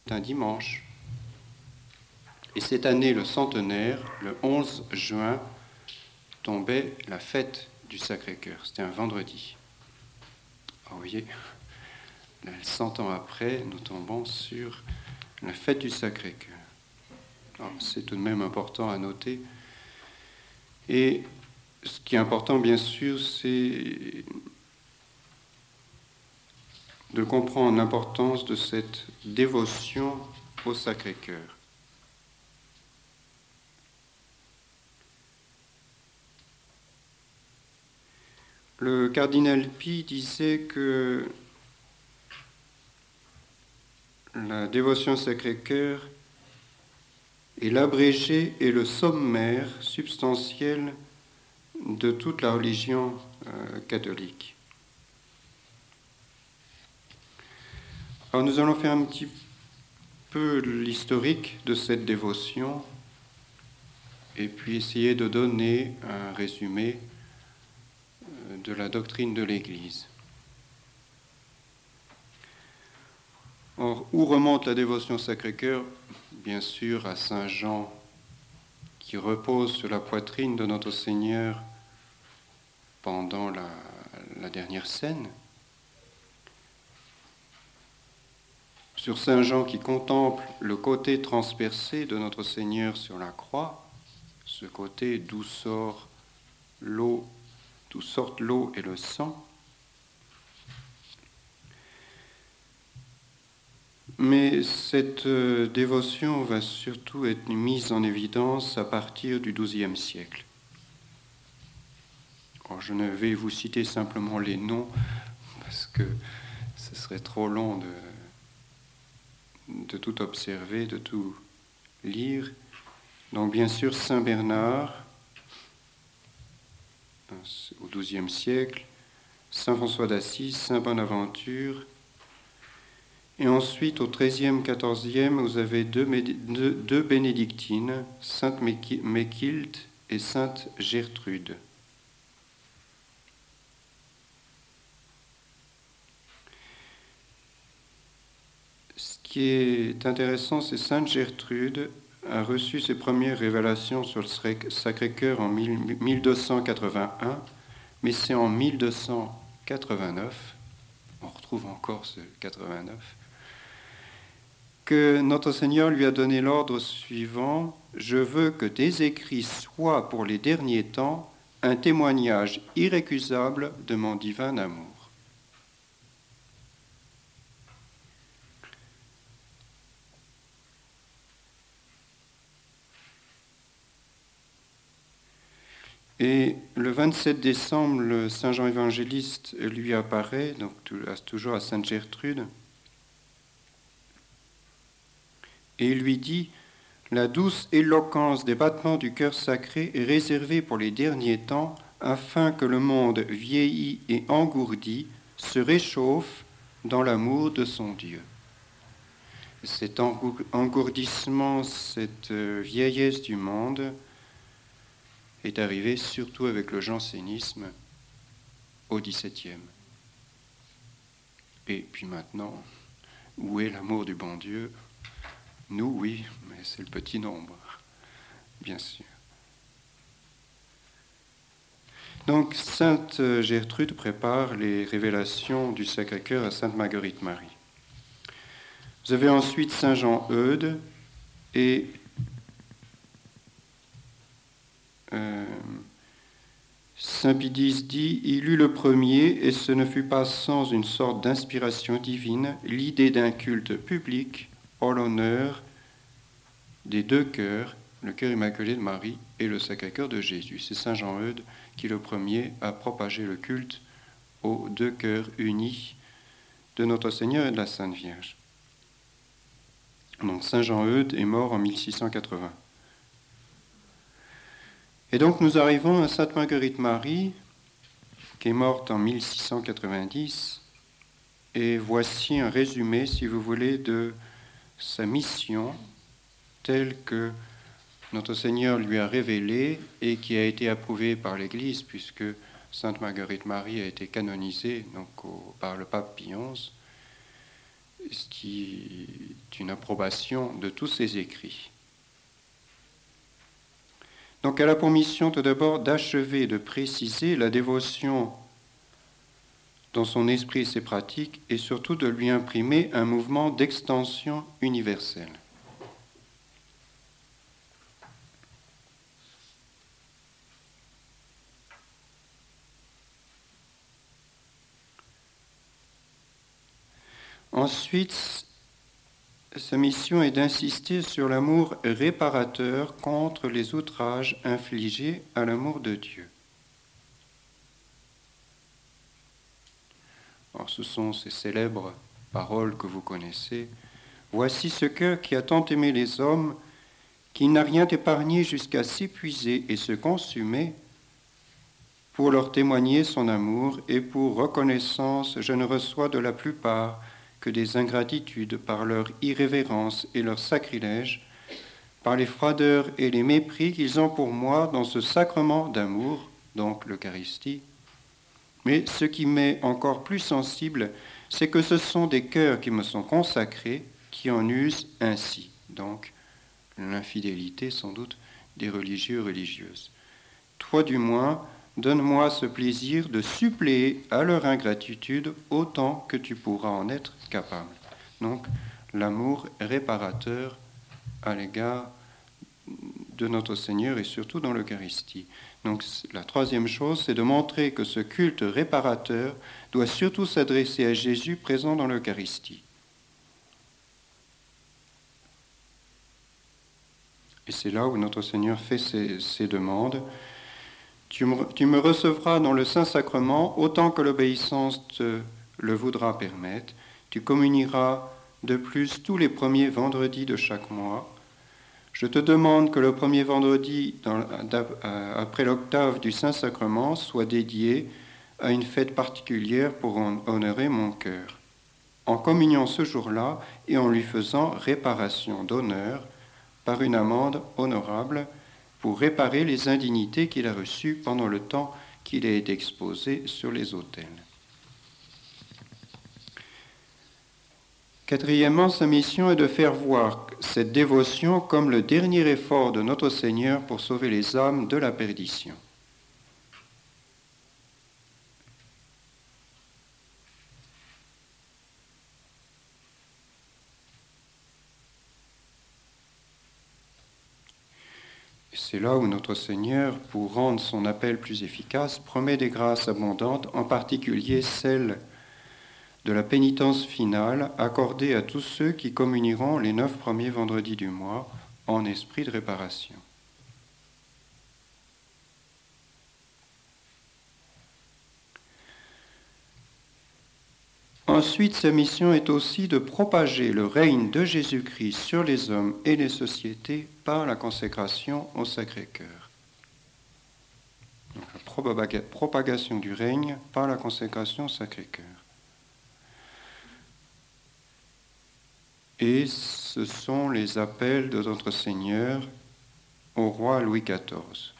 un dimanche. Et cette année, le centenaire, le 11 juin, tombait la fête du Sacré-Cœur. C'était un vendredi. Alors, vous voyez, 100 ans après, nous tombons sur la fête du Sacré-Cœur. Alors, c'est tout de même important à noter. Et ce qui est important, bien sûr, c'est de comprendre l'importance de cette dévotion au Sacré-Cœur. Le cardinal Pie disait que la dévotion au Sacré-Cœur est l'abrégé et le sommaire substantiel de toute la religion catholique. Alors nous allons faire un petit peu l'historique de cette dévotion et puis essayer de donner un résumé de la doctrine de l'Église. Or, où remonte la dévotion au Sacré-Cœur ? Bien sûr à Saint Jean, qui repose sur la poitrine de notre Seigneur pendant la dernière scène. Sur Saint Jean qui contemple le côté transpercé de notre Seigneur sur la croix, ce côté d'où sortent l'eau et le sang. Mais cette dévotion va surtout être mise en évidence à partir du XIIe siècle. Alors, je ne vais vous citer simplement les noms parce que ce serait trop long de tout observer, de tout lire. Donc bien sûr Saint Bernard au XIIe siècle, Saint François d'Assise, Saint Bonaventure, et ensuite au XIIIe, XIVe, vous avez deux bénédictines, Sainte Méquilde et Sainte Gertrude. Ce qui est intéressant, c'est Sainte Gertrude a reçu ses premières révélations sur le Sacré-Cœur en 1281, mais c'est en 1289, on retrouve encore ce 89, que notre Seigneur lui a donné l'ordre suivant: « Je veux que tes écrits soient pour les derniers temps un témoignage irrécusable de mon divin amour. » Et le 27 décembre, le Saint Jean évangéliste lui apparaît, donc toujours à Sainte Gertrude, et il lui dit: « La douce éloquence des battements du cœur sacré est réservée pour les derniers temps, afin que le monde vieilli et engourdi se réchauffe dans l'amour de son Dieu. » Cet engourdissement, cette vieillesse du monde est arrivé surtout avec le jansénisme au XVIIe. Et puis maintenant, où est l'amour du bon Dieu ? Nous, oui, mais c'est le petit nombre, bien sûr. Donc, Sainte Gertrude prépare les révélations du Sacré-Cœur à Sainte Marguerite Marie. Vous avez ensuite Saint Jean Eudes et Saint Pidis dit: « Il eut le premier, et ce ne fut pas sans une sorte d'inspiration divine, l'idée d'un culte public en l'honneur des deux cœurs, le cœur immaculé de Marie et le Sacré-Cœur de Jésus. » C'est Saint Jean Eudes qui, le premier, a propagé le culte aux deux cœurs unis de notre Seigneur et de la Sainte Vierge. Donc Saint Jean Eudes est mort en 1680. Et donc nous arrivons à Sainte Marguerite Marie, qui est morte en 1690, et voici un résumé, si vous voulez, de sa mission telle que notre Seigneur lui a révélée et qui a été approuvée par l'Église, puisque Sainte Marguerite Marie a été canonisée donc, par le pape Pie XI. ce qui est une approbation de tous ses écrits. Donc elle a pour mission tout d'abord d'achever, de préciser la dévotion dans son esprit et ses pratiques, et surtout de lui imprimer un mouvement d'extension universelle. Ensuite, sa mission est d'insister sur l'amour réparateur contre les outrages infligés à l'amour de Dieu. Alors, ce sont ces célèbres paroles que vous connaissez. « Voici ce cœur qui a tant aimé les hommes, qu'il n'a rien épargné jusqu'à s'épuiser et se consumer, pour leur témoigner son amour, et pour reconnaissance, je ne reçois de la plupart que des ingratitudes par leur irrévérence et leur sacrilège, par les froideurs et les mépris qu'ils ont pour moi dans ce sacrement d'amour, donc l'Eucharistie. Mais ce qui m'est encore plus sensible, c'est que ce sont des cœurs qui me sont consacrés qui en usent ainsi. » Donc, l'infidélité sans doute des religieux et religieuses. « Toi du moins, donne-moi ce plaisir de suppléer à leur ingratitude autant que tu pourras en être capable. » Donc, l'amour réparateur à l'égard de notre Seigneur et surtout dans l'Eucharistie. Donc, la troisième chose, c'est de montrer que ce culte réparateur doit surtout s'adresser à Jésus présent dans l'Eucharistie. Et c'est là où notre Seigneur fait ses demandes. Tu me recevras dans le Saint-Sacrement autant que l'obéissance te le voudra permettre. Tu communieras de plus tous les premiers vendredis de chaque mois. Je te demande que le premier vendredi après l'octave du Saint-Sacrement soit dédié à une fête particulière pour honorer mon cœur. En communiant ce jour-là et en lui faisant réparation d'honneur par une amende honorable, pour réparer les indignités qu'il a reçues pendant le temps qu'il a été exposé sur les autels. Quatrièmement, sa mission est de faire voir cette dévotion comme le dernier effort de notre Seigneur pour sauver les âmes de la perdition. C'est là où notre Seigneur, pour rendre son appel plus efficace, promet des grâces abondantes, en particulier celle de la pénitence finale accordée à tous ceux qui communieront les 9 premiers vendredis du mois en esprit de réparation. Ensuite, sa mission est aussi de propager le règne de Jésus-Christ sur les hommes et les sociétés par la consécration au Sacré-Cœur. Donc, la propagation du règne par la consécration au Sacré-Cœur. Et ce sont les appels de notre Seigneur au roi Louis XIV.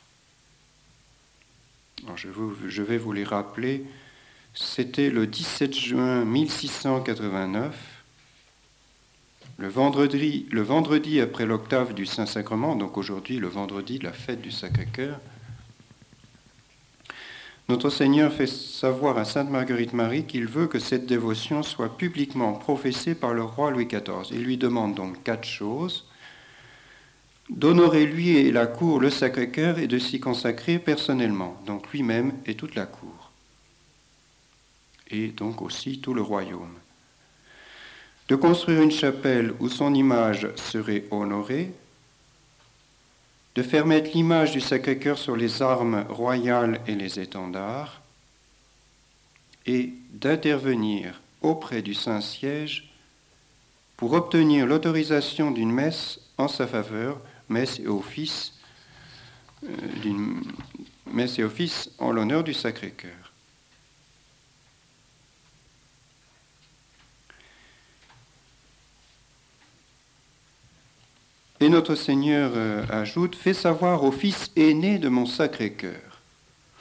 Alors je vais vous les rappeler. C'était le 17 juin 1689, le vendredi après l'octave du Saint-Sacrement, donc aujourd'hui le vendredi de la fête du Sacré-Cœur. Notre Seigneur fait savoir à Sainte Marguerite Marie qu'il veut que cette dévotion soit publiquement professée par le roi Louis XIV. Il lui demande donc 4 choses. D'honorer lui et la cour le Sacré-Cœur et de s'y consacrer personnellement, donc lui-même et toute la cour. Et donc aussi tout le royaume. De construire une chapelle où son image serait honorée, de faire mettre l'image du Sacré-Cœur sur les armes royales et les étendards, et d'intervenir auprès du Saint-Siège pour obtenir l'autorisation d'une messe en sa faveur, messe et office en l'honneur du Sacré-Cœur. Et notre Seigneur ajoute, « Fais savoir au fils aîné de mon Sacré-Cœur. »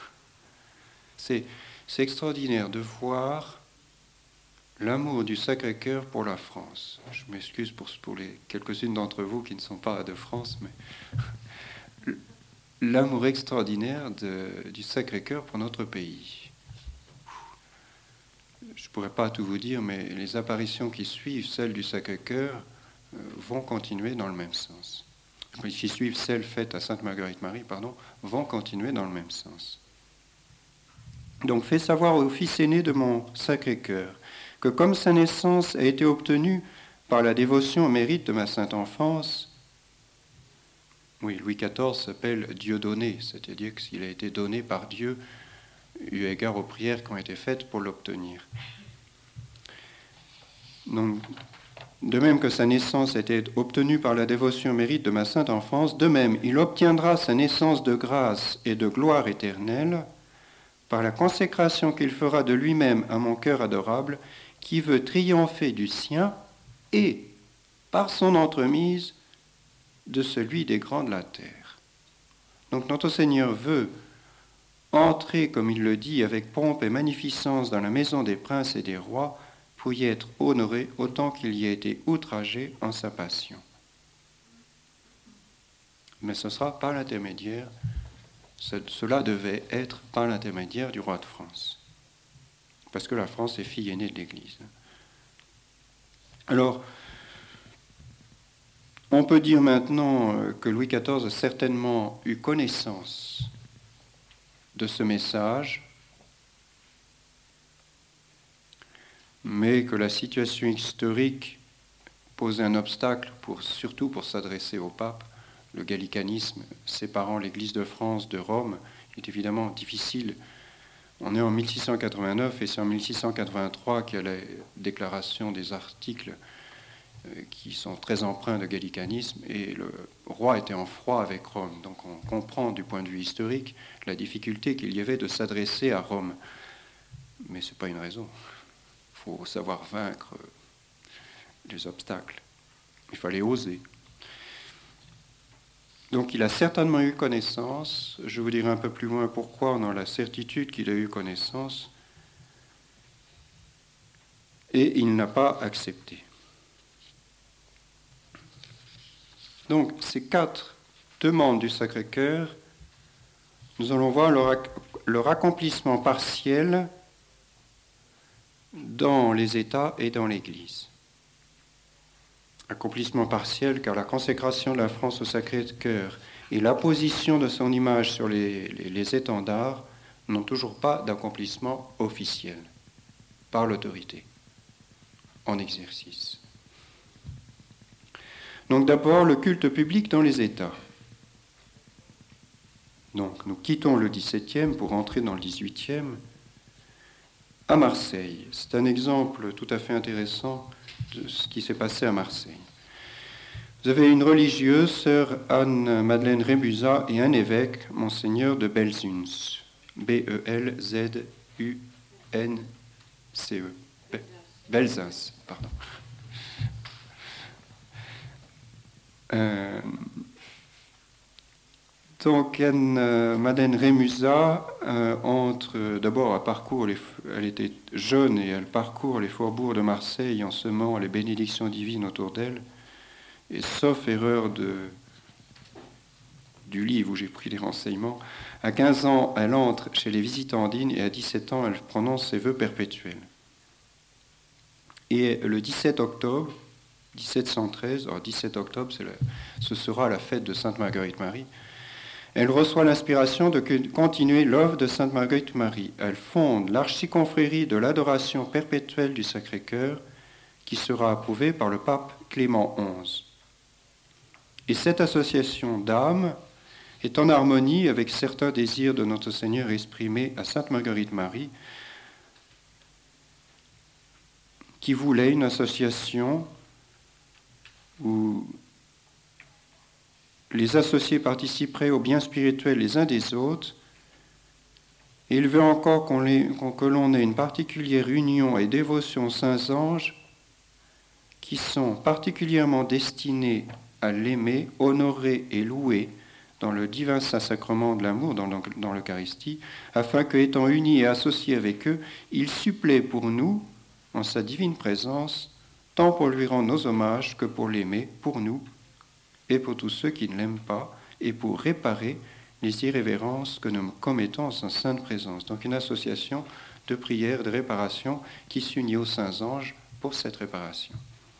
C'est extraordinaire de voir L'amour du Sacré-Cœur pour la France. Je m'excuse pour les quelques-unes d'entre vous qui ne sont pas de France, mais l'amour extraordinaire du Sacré-Cœur pour notre pays. Je ne pourrais pas tout vous dire, mais les apparitions qui suivent celles du Sacré-Cœur vont continuer dans le même sens. Qui suivent celles faites à Sainte-Marguerite-Marie, vont continuer dans le même sens. Donc, fais savoir au fils aîné de mon Sacré-Cœur que comme sa naissance a été obtenue par la dévotion au mérite de ma sainte enfance, oui, Louis XIV s'appelle Dieu donné, c'est-à-dire qu'il a été donné par Dieu, eu égard aux prières qui ont été faites pour l'obtenir. Donc, de même que sa naissance a été obtenue par la dévotion au mérite de ma sainte enfance, de même, il obtiendra sa naissance de grâce et de gloire éternelle par la consécration qu'il fera de lui-même à mon cœur adorable, qui veut triompher du sien et, par son entremise, de celui des grands de la terre. Donc notre Seigneur veut entrer, comme il le dit, avec pompe et magnificence dans la maison des princes et des rois, pour y être honoré autant qu'il y a été outragé en sa passion. Mais ce sera par l'intermédiaire, cela devait être par l'intermédiaire du roi de France. Parce que la France est fille aînée de l'Église. Alors, on peut dire maintenant que Louis XIV a certainement eu connaissance de ce message, mais que la situation historique posait un obstacle, surtout pour s'adresser au pape. Le gallicanisme séparant l'Église de France de Rome est évidemment difficile. On est en 1689 et c'est en 1683 qu'il y a la déclaration des articles qui sont très empreints de gallicanisme, et le roi était en froid avec Rome. Donc on comprend du point de vue historique la difficulté qu'il y avait de s'adresser à Rome. Mais ce n'est pas une raison. Il faut savoir vaincre les obstacles. Il fallait oser. Donc il a certainement eu connaissance. Je vous dirai un peu plus loin pourquoi on a la certitude qu'il a eu connaissance. Et il n'a pas accepté. Donc ces 4 demandes du Sacré-Cœur, nous allons voir leur accomplissement partiel dans les États et dans l'Église. Accomplissement partiel car la consécration de la France au Sacré-Cœur et l'apposition de son image sur les étendards n'ont toujours pas d'accomplissement officiel par l'autorité en exercice. Donc d'abord le culte public dans les États. Donc nous quittons le XVIIe pour entrer dans le XVIIIe. À Marseille, c'est un exemple tout à fait intéressant de ce qui s'est passé à Marseille. Vous avez une religieuse, sœur Anne-Madeleine Rémusat, et un évêque, monseigneur de Belzunce, Belzunce, Belzunce, pardon. Donc Anne-Madeleine Rémusat entre d'abord elle était jeune et elle parcourt les faubourgs de Marseille en semant les bénédictions divines autour d'elle. Et sauf erreur du livre où j'ai pris les renseignements, à 15 ans, elle entre chez les visitandines et à 17 ans, elle prononce ses vœux perpétuels. Et le 17 octobre 1713, alors 17 octobre, ce sera la fête de Sainte-Marguerite-Marie, elle reçoit l'inspiration de continuer l'œuvre de Sainte-Marguerite-Marie. Elle fonde l'archiconfrérie de l'adoration perpétuelle du Sacré-Cœur qui sera approuvée par le pape Clément XI. Et cette association d'âmes est en harmonie avec certains désirs de notre Seigneur exprimés à Sainte-Marguerite-Marie, qui voulait une association où les associés participeraient au bien spirituel les uns des autres. Et il veut encore que l'on ait une particulière union et dévotion aux saints anges qui sont particulièrement destinés à l'aimer, honorer et louer dans le divin Saint-Sacrement de l'amour, dans l'Eucharistie, afin que, étant unis et associés avec eux, ils suppléent pour nous en sa divine présence, tant pour lui rendre nos hommages que pour l'aimer, pour nous, et pour tous ceux qui ne l'aiment pas, et pour réparer les irrévérences que nous commettons en sa sainte présence. Donc une association de prière, de réparation, qui s'unit aux saints anges pour cette réparation.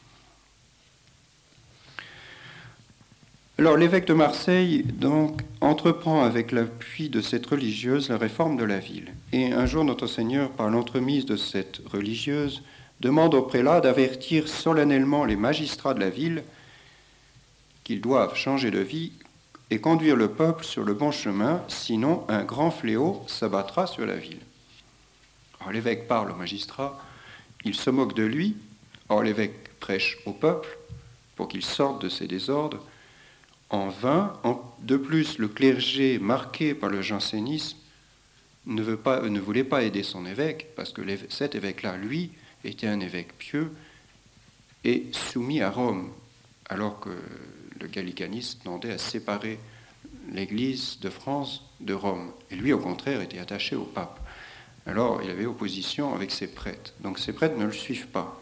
Alors l'évêque de Marseille donc entreprend avec l'appui de cette religieuse la réforme de la ville. Et un jour notre Seigneur, par l'entremise de cette religieuse, demande au prélat d'avertir solennellement les magistrats de la ville qu'ils doivent changer de vie et conduire le peuple sur le bon chemin, sinon un grand fléau s'abattra sur la ville. Alors l'évêque parle au magistrat, il se moque de lui, or l'évêque prêche au peuple pour qu'il sorte de ses désordres. En vain, de plus, le clergé marqué par le jansénisme ne voulait pas aider son évêque, parce que cet évêque-là, lui, était un évêque pieux et soumis à Rome, alors que le gallicanisme tendait à séparer l'Église de France de Rome. Et lui, au contraire, était attaché au pape. Alors, il avait opposition avec ses prêtres. Donc, ses prêtres ne le suivent pas.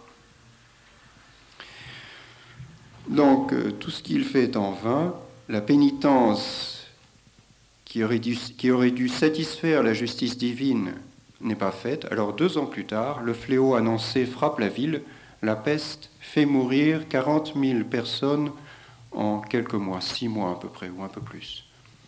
Donc, tout ce qu'il fait est en vain. La pénitence qui aurait dû satisfaire la justice divine n'est pas faite. Alors, 2 ans plus tard, le fléau annoncé frappe la ville. La peste fait mourir 40 000 personnes en quelques mois, 6 mois à peu près, ou un peu plus.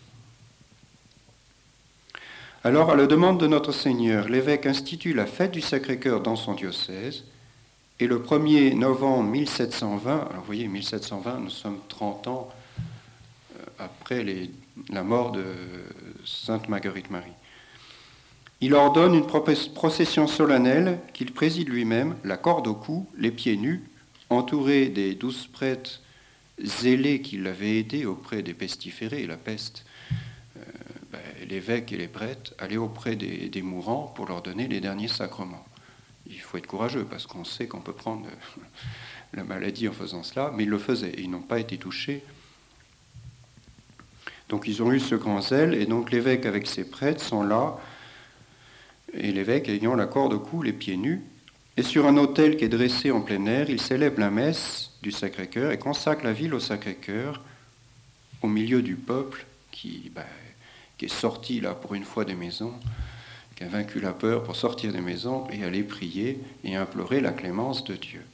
Alors, à la demande de notre Seigneur, l'évêque institue la fête du Sacré-Cœur dans son diocèse. Et le 1er novembre 1720, alors vous voyez, 1720, nous sommes 30 ans après la mort de Sainte Marguerite Marie. Il ordonne une procession solennelle qu'il préside lui-même, la corde au cou, les pieds nus, entouré des 12 prêtres zélés qui l'avaient aidé auprès des pestiférés, la peste. L'évêque et les prêtres allaient auprès des mourants pour leur donner les derniers sacrements. Il faut être courageux parce qu'on sait qu'on peut prendre la maladie en faisant cela, mais ils le faisaient et ils n'ont pas été touchés. Donc ils ont eu ce grand zèle et donc l'évêque avec ses prêtres sont là et l'évêque ayant la corde au cou, les pieds nus. Et sur un autel qui est dressé en plein air, il célèbre la messe du Sacré-Cœur et consacre la ville au Sacré-Cœur au milieu du peuple qui est sorti là pour une fois des maisons, qui a vaincu la peur pour sortir des maisons et aller prier et implorer la clémence de Dieu.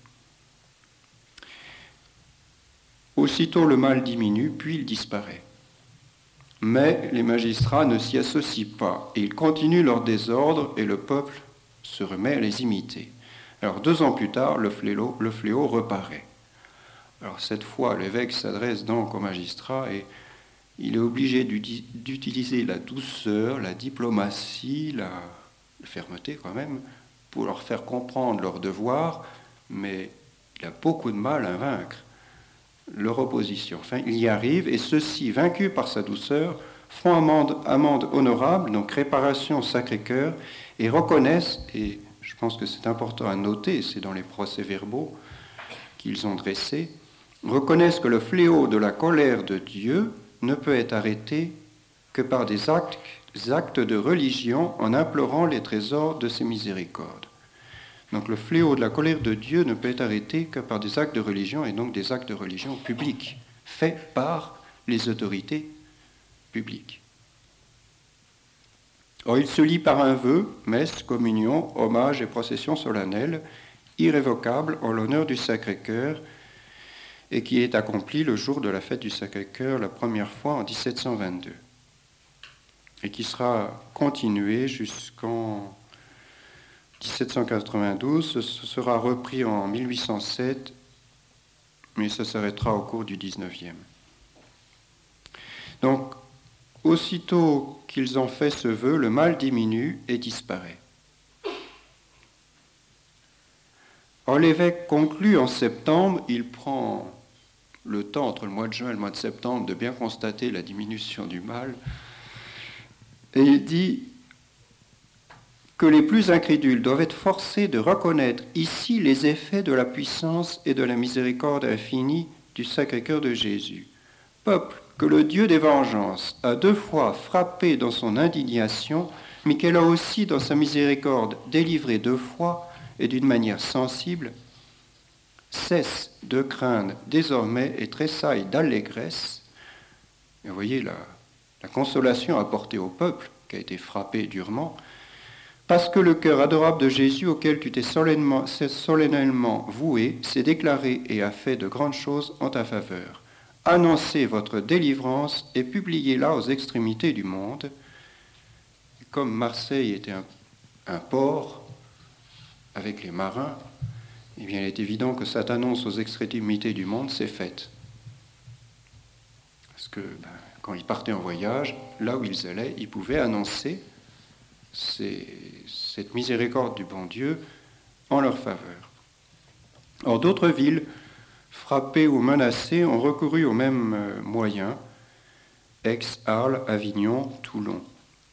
Aussitôt le mal diminue, puis il disparaît. Mais les magistrats ne s'y associent pas et ils continuent leur désordre et le peuple se remet à les imiter. Alors 2 ans plus tard, le fléau reparaît. Alors cette fois, l'évêque s'adresse donc aux magistrats et il est obligé d'utiliser la douceur, la diplomatie, la fermeté quand même, pour leur faire comprendre leur devoir, mais il a beaucoup de mal à vaincre leur opposition. Enfin, il y arrive, et ceux-ci, vaincus par sa douceur, font amende honorable, donc réparation au Sacré-Cœur, et reconnaissent, et je pense que c'est important à noter, c'est dans les procès-verbaux qu'ils ont dressés, reconnaissent que le fléau de la colère de Dieu ne peut être arrêté que par des actes de religion en implorant les trésors de ses miséricordes. Donc le fléau de la colère de Dieu ne peut être arrêté que par des actes de religion et donc des actes de religion publics, faits par les autorités publiques. Or, il se lie par un vœu, messe, communion, hommage et procession solennelle, irrévocable en l'honneur du Sacré-Cœur, et qui est accompli le jour de la fête du Sacré-Cœur la première fois en 1722, et qui sera continué jusqu'en 1792, ce sera repris en 1807, mais ça s'arrêtera au cours du 19e. Donc, aussitôt qu'ils ont fait ce vœu, le mal diminue et disparaît. Or, l'évêque conclut en septembre, il prend le temps entre le mois de juin et le mois de septembre de bien constater la diminution du mal, et il dit que les plus incrédules doivent être forcés de reconnaître ici les effets de la puissance et de la miséricorde infinie du Sacré-Cœur de Jésus. Peuple que le Dieu des vengeances a 2 fois frappé dans son indignation, mais qu'elle a aussi dans sa miséricorde délivré 2 fois, et d'une manière sensible, cesse de craindre désormais et tressaille d'allégresse. Et vous voyez la consolation apportée au peuple, qui a été frappé durement, parce que le cœur adorable de Jésus, auquel tu t'es solennellement voué, s'est déclaré et a fait de grandes choses en ta faveur. Annoncez votre délivrance et publiez-la aux extrémités du monde. Et comme Marseille était un port avec les marins, eh bien, il est évident que cette annonce aux extrémités du monde s'est faite. Parce que quand ils partaient en voyage, là où ils allaient, ils pouvaient annoncer cette miséricorde du bon Dieu en leur faveur. Or, d'autres villes, frappées ou menacées, ont recouru aux mêmes moyens, Aix, Arles, Avignon, Toulon.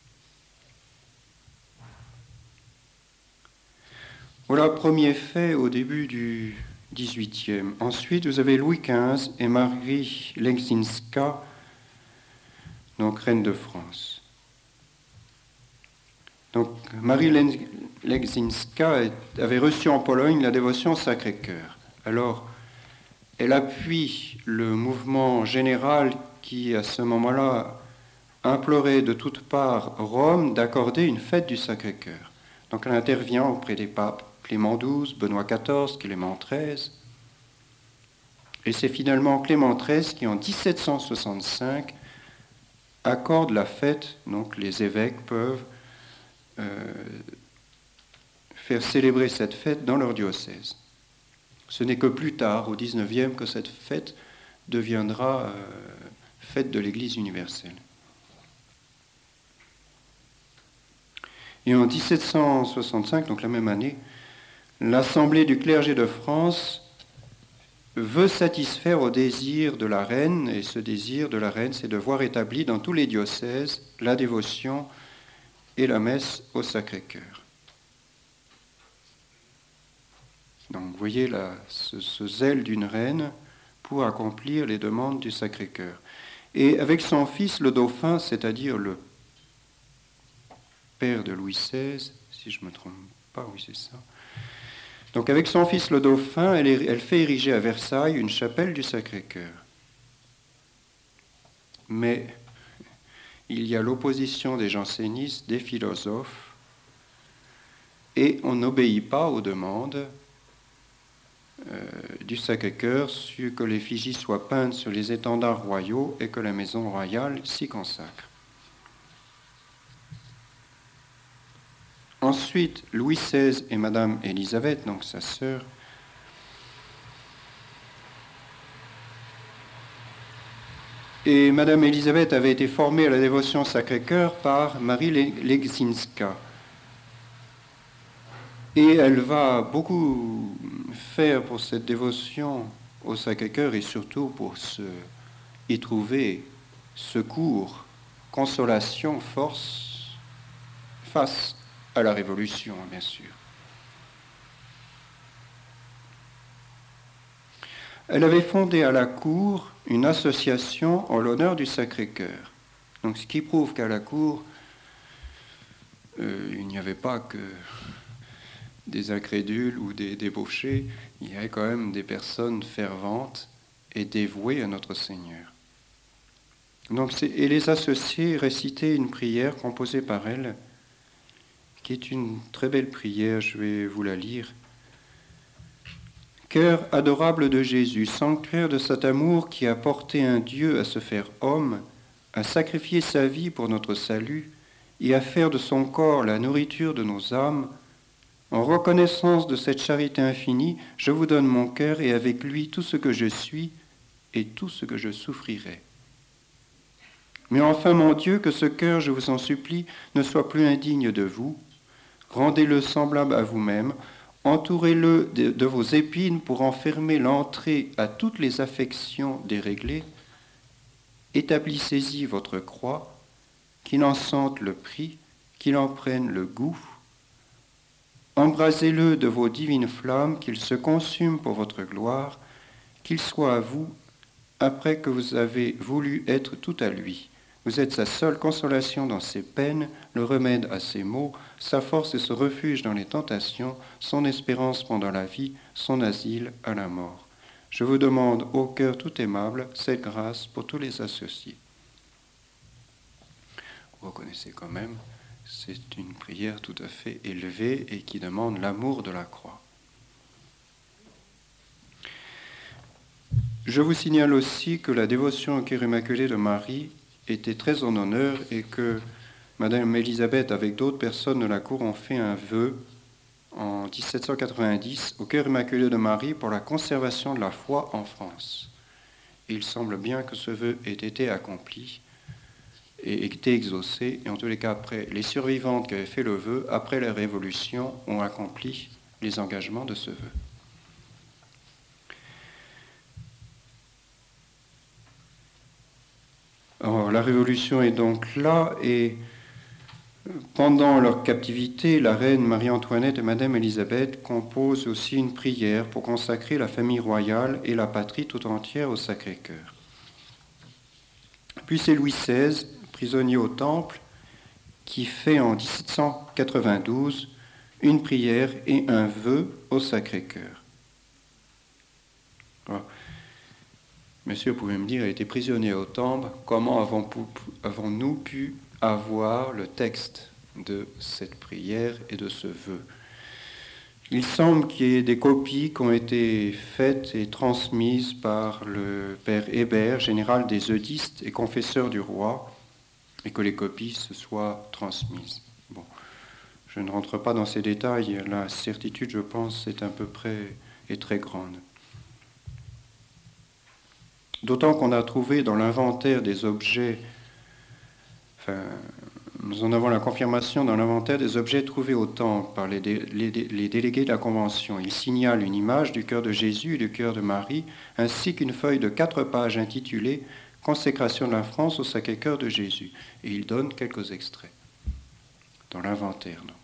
Voilà le premier fait au début du XVIIIe. Ensuite, vous avez Louis XV et Marie Leczinska, donc reine de France. Donc, Marie Leczinska avait reçu en Pologne la dévotion au Sacré-Cœur. Alors, elle appuie le mouvement général qui, à ce moment-là, implorait de toutes parts Rome d'accorder une fête du Sacré-Cœur. Donc, elle intervient auprès des papes Clément XII, Benoît XIV, Clément XIII. Et c'est finalement Clément XIII qui, en 1765, accorde la fête. Donc, les évêques peuvent faire célébrer cette fête dans leur diocèse. Ce n'est que plus tard, au XIXe, que cette fête deviendra fête de l'Église universelle. Et en 1765, donc la même année, l'Assemblée du clergé de France veut satisfaire au désir de la reine, et ce désir de la reine, c'est de voir établie dans tous les diocèses la dévotion et la messe au Sacré-Cœur. Donc vous voyez là, ce zèle d'une reine pour accomplir les demandes du Sacré-Cœur. Et avec son fils, le dauphin, c'est-à-dire le père de Louis XVI, si je ne me trompe pas, oui c'est ça. Donc avec son fils, le dauphin, elle fait ériger à Versailles une chapelle du Sacré-Cœur. Mais il y a l'opposition des jansénistes, des philosophes, et on n'obéit pas aux demandes du Sacré-Cœur, que l'effigie soit peinte sur les étendards royaux et que la maison royale s'y consacre. Ensuite, Louis XVI et Madame Élisabeth, donc sa sœur, et Madame Élisabeth avait été formée à la dévotion au Sacré-Cœur par Marie Leczinska. Et elle va beaucoup faire pour cette dévotion au Sacré-Cœur et surtout pour y trouver secours, consolation, force face à la Révolution, bien sûr. Elle avait fondé à la cour une association en l'honneur du Sacré-Cœur. Donc, ce qui prouve qu'à la cour, il n'y avait pas que des incrédules ou des débauchés, il y avait quand même des personnes ferventes et dévouées à notre Seigneur. Donc, et les associés récitaient une prière composée par elle, qui est une très belle prière, je vais vous la lire. Cœur adorable de Jésus, sanctuaire de cet amour qui a porté un Dieu à se faire homme, à sacrifier sa vie pour notre salut et à faire de son corps la nourriture de nos âmes, en reconnaissance de cette charité infinie, je vous donne mon cœur et avec lui tout ce que je suis et tout ce que je souffrirai. Mais enfin, mon Dieu, que ce cœur, je vous en supplie, ne soit plus indigne de vous. Rendez-le semblable à vous-même, entourez-le de vos épines pour en fermer l'entrée à toutes les affections déréglées. Établissez-y votre croix, qu'il en sente le prix, qu'il en prenne le goût. Embrasez-le de vos divines flammes, qu'il se consume pour votre gloire, qu'il soit à vous, après que vous avez voulu être tout à lui. Vous êtes sa seule consolation dans ses peines, le remède à ses maux, sa force et son refuge dans les tentations, son espérance pendant la vie, son asile à la mort. Je vous demande, au cœur tout aimable, cette grâce pour tous les associés. Vous reconnaissez quand même, c'est une prière tout à fait élevée et qui demande l'amour de la croix. Je vous signale aussi que la dévotion au cœur immaculé de Marie était très en honneur et que Madame Élisabeth, avec d'autres personnes de la cour, ont fait un vœu en 1790 au cœur immaculé de Marie pour la conservation de la foi en France. Et il semble bien que ce vœu ait été accompli et été exaucé. Et en tous les cas, après, les survivantes qui avaient fait le vœu, après la Révolution, ont accompli les engagements de ce vœu. Alors, la Révolution est donc là et pendant leur captivité, la reine Marie-Antoinette et Madame Élisabeth composent aussi une prière pour consacrer la famille royale et la patrie tout entière au Sacré-Cœur. Puis c'est Louis XVI, prisonnier au Temple, qui fait en 1792 une prière et un vœu au Sacré-Cœur. Alors, monsieur, vous pouvez me dire, il était prisonnier au Temple, comment avons-nous pu avoir le texte de cette prière et de ce vœu? Il semble qu'il y ait des copies qui ont été faites et transmises par le père Hébert, général des eudistes et confesseur du roi, et que les copies se soient transmises. Bon, je ne rentre pas dans ces détails, la certitude, je pense, est à peu près et très grande. D'autant qu'on a trouvé dans l'inventaire des objets, nous en avons la confirmation dans l'inventaire des objets trouvés au temple par les délégués de la Convention. Ils signalent une image du cœur de Jésus et du cœur de Marie, ainsi qu'une feuille de 4 pages intitulée « Consécration de la France au Sacré-Cœur de Jésus ». Et ils donnent quelques extraits dans l'inventaire. Donc.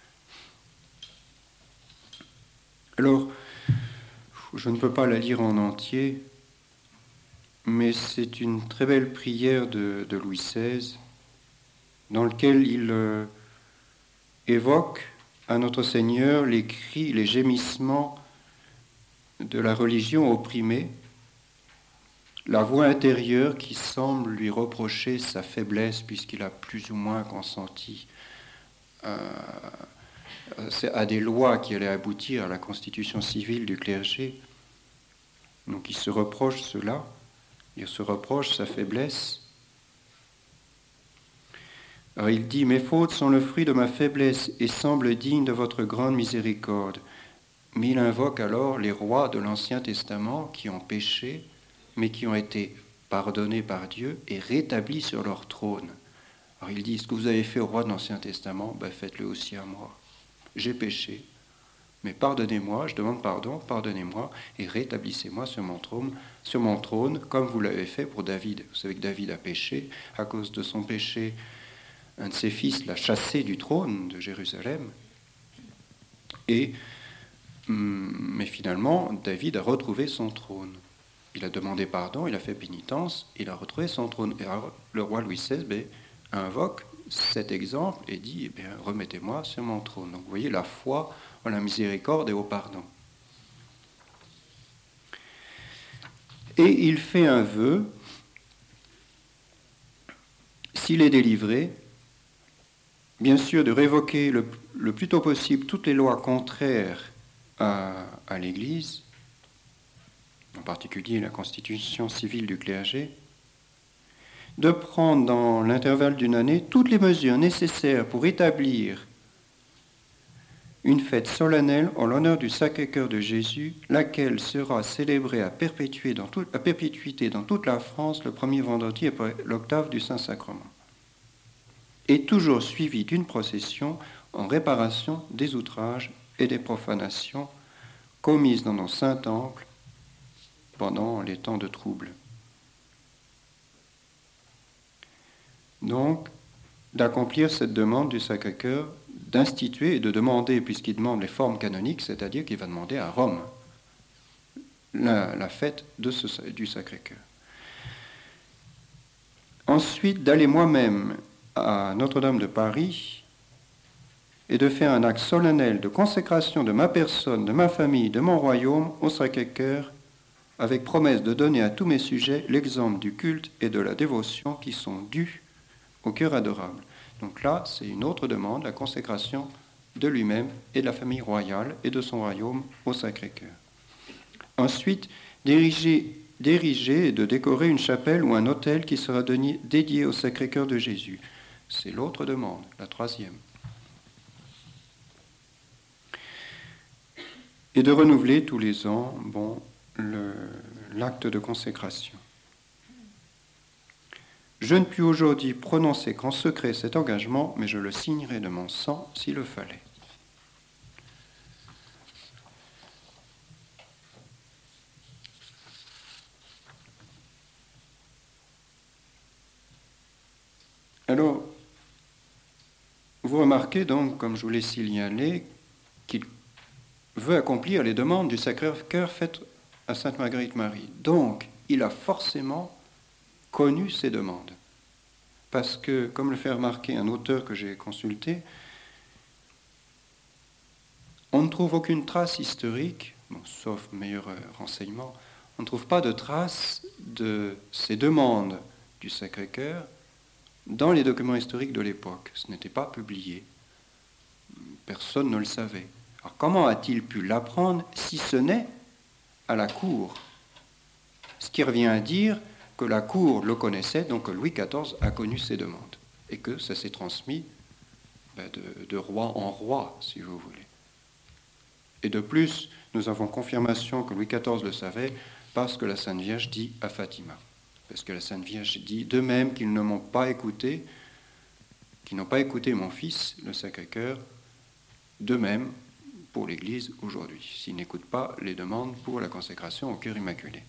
Alors, je ne peux pas la lire en entier, mais c'est une très belle prière de Louis XVI, dans lequel il évoque à notre Seigneur les cris, les gémissements de la religion opprimée, la voix intérieure qui semble lui reprocher sa faiblesse puisqu'il a plus ou moins consenti à des lois qui allaient aboutir à la constitution civile du clergé. Donc il se reproche cela, il se reproche sa faiblesse. Alors il dit « Mes fautes sont le fruit de ma faiblesse et semblent dignes de votre grande miséricorde. » Mais il invoque alors les rois de l'Ancien Testament qui ont péché, mais qui ont été pardonnés par Dieu et rétablis sur leur trône. Alors il dit « Ce que vous avez fait au roi de l'Ancien Testament, faites-le aussi à moi. J'ai péché, mais pardonnez-moi, je demande pardon, pardonnez-moi et rétablissez-moi sur mon trône, comme vous l'avez fait pour David. » Vous savez que David a péché, à cause de son péché, un de ses fils l'a chassé du trône de Jérusalem. Mais finalement, David a retrouvé son trône. Il a demandé pardon, il a fait pénitence, il a retrouvé son trône. Et alors, le roi Louis XVI invoque cet exemple et dit remettez-moi sur mon trône. Donc vous voyez la foi en la miséricorde et au pardon. Et il fait un vœu, s'il est délivré, bien sûr, de révoquer le plus tôt possible toutes les lois contraires à l'Église, en particulier la constitution civile du clergé, de prendre dans l'intervalle d'une année toutes les mesures nécessaires pour établir une fête solennelle en l'honneur du Sacré-Cœur de Jésus, laquelle sera célébrée à perpétuité dans toute la France le premier vendredi après l'octave du Saint-Sacrement, et toujours suivie d'une procession en réparation des outrages et des profanations commises dans nos saints temples pendant les temps de trouble. Donc, d'accomplir cette demande du Sacré-Cœur, d'instituer et de demander, puisqu'il demande les formes canoniques, c'est-à-dire qu'il va demander à Rome la fête du Sacré-Cœur. Ensuite, d'aller moi-même à Notre-Dame de Paris et de faire un acte solennel de consécration de ma personne, de ma famille, de mon royaume au Sacré-Cœur, avec promesse de donner à tous mes sujets l'exemple du culte et de la dévotion qui sont dus au cœur adorable. Donc là, c'est une autre demande, la consécration de lui-même et de la famille royale et de son royaume au Sacré-Cœur. Ensuite, d'ériger et de décorer une chapelle ou un autel qui sera dédié au Sacré-Cœur de Jésus. C'est l'autre demande, la troisième. Et de renouveler tous les ans l'acte de consécration. Je ne puis aujourd'hui prononcer qu'en secret cet engagement, mais je le signerai de mon sang s'il le fallait. Alors, vous remarquez donc, comme je vous l'ai signalé, qu'il veut accomplir les demandes du Sacré-Cœur faites à Sainte Marguerite Marie. Donc, il a forcément connu ces demandes. Parce que, comme le fait remarquer un auteur que j'ai consulté, on ne trouve aucune trace historique, sauf meilleur renseignement, on ne trouve pas de trace de ces demandes du Sacré-Cœur dans les documents historiques de l'époque. Ce n'était pas publié. Personne ne le savait. Alors comment a-t-il pu l'apprendre si ce n'est à la cour? Ce qui revient à dire que la cour le connaissait, donc que Louis XIV a connu ses demandes, et que ça s'est transmis de roi en roi, si vous voulez. Et de plus, nous avons confirmation que Louis XIV le savait parce que la Sainte Vierge dit à Fatima. Parce que la Sainte Vierge dit, de même qu'ils ne m'ont pas écouté, qu'ils n'ont pas écouté mon fils, le Sacré-Cœur, de même pour l'Église aujourd'hui, s'ils n'écoutent pas les demandes pour la consécration au cœur immaculé.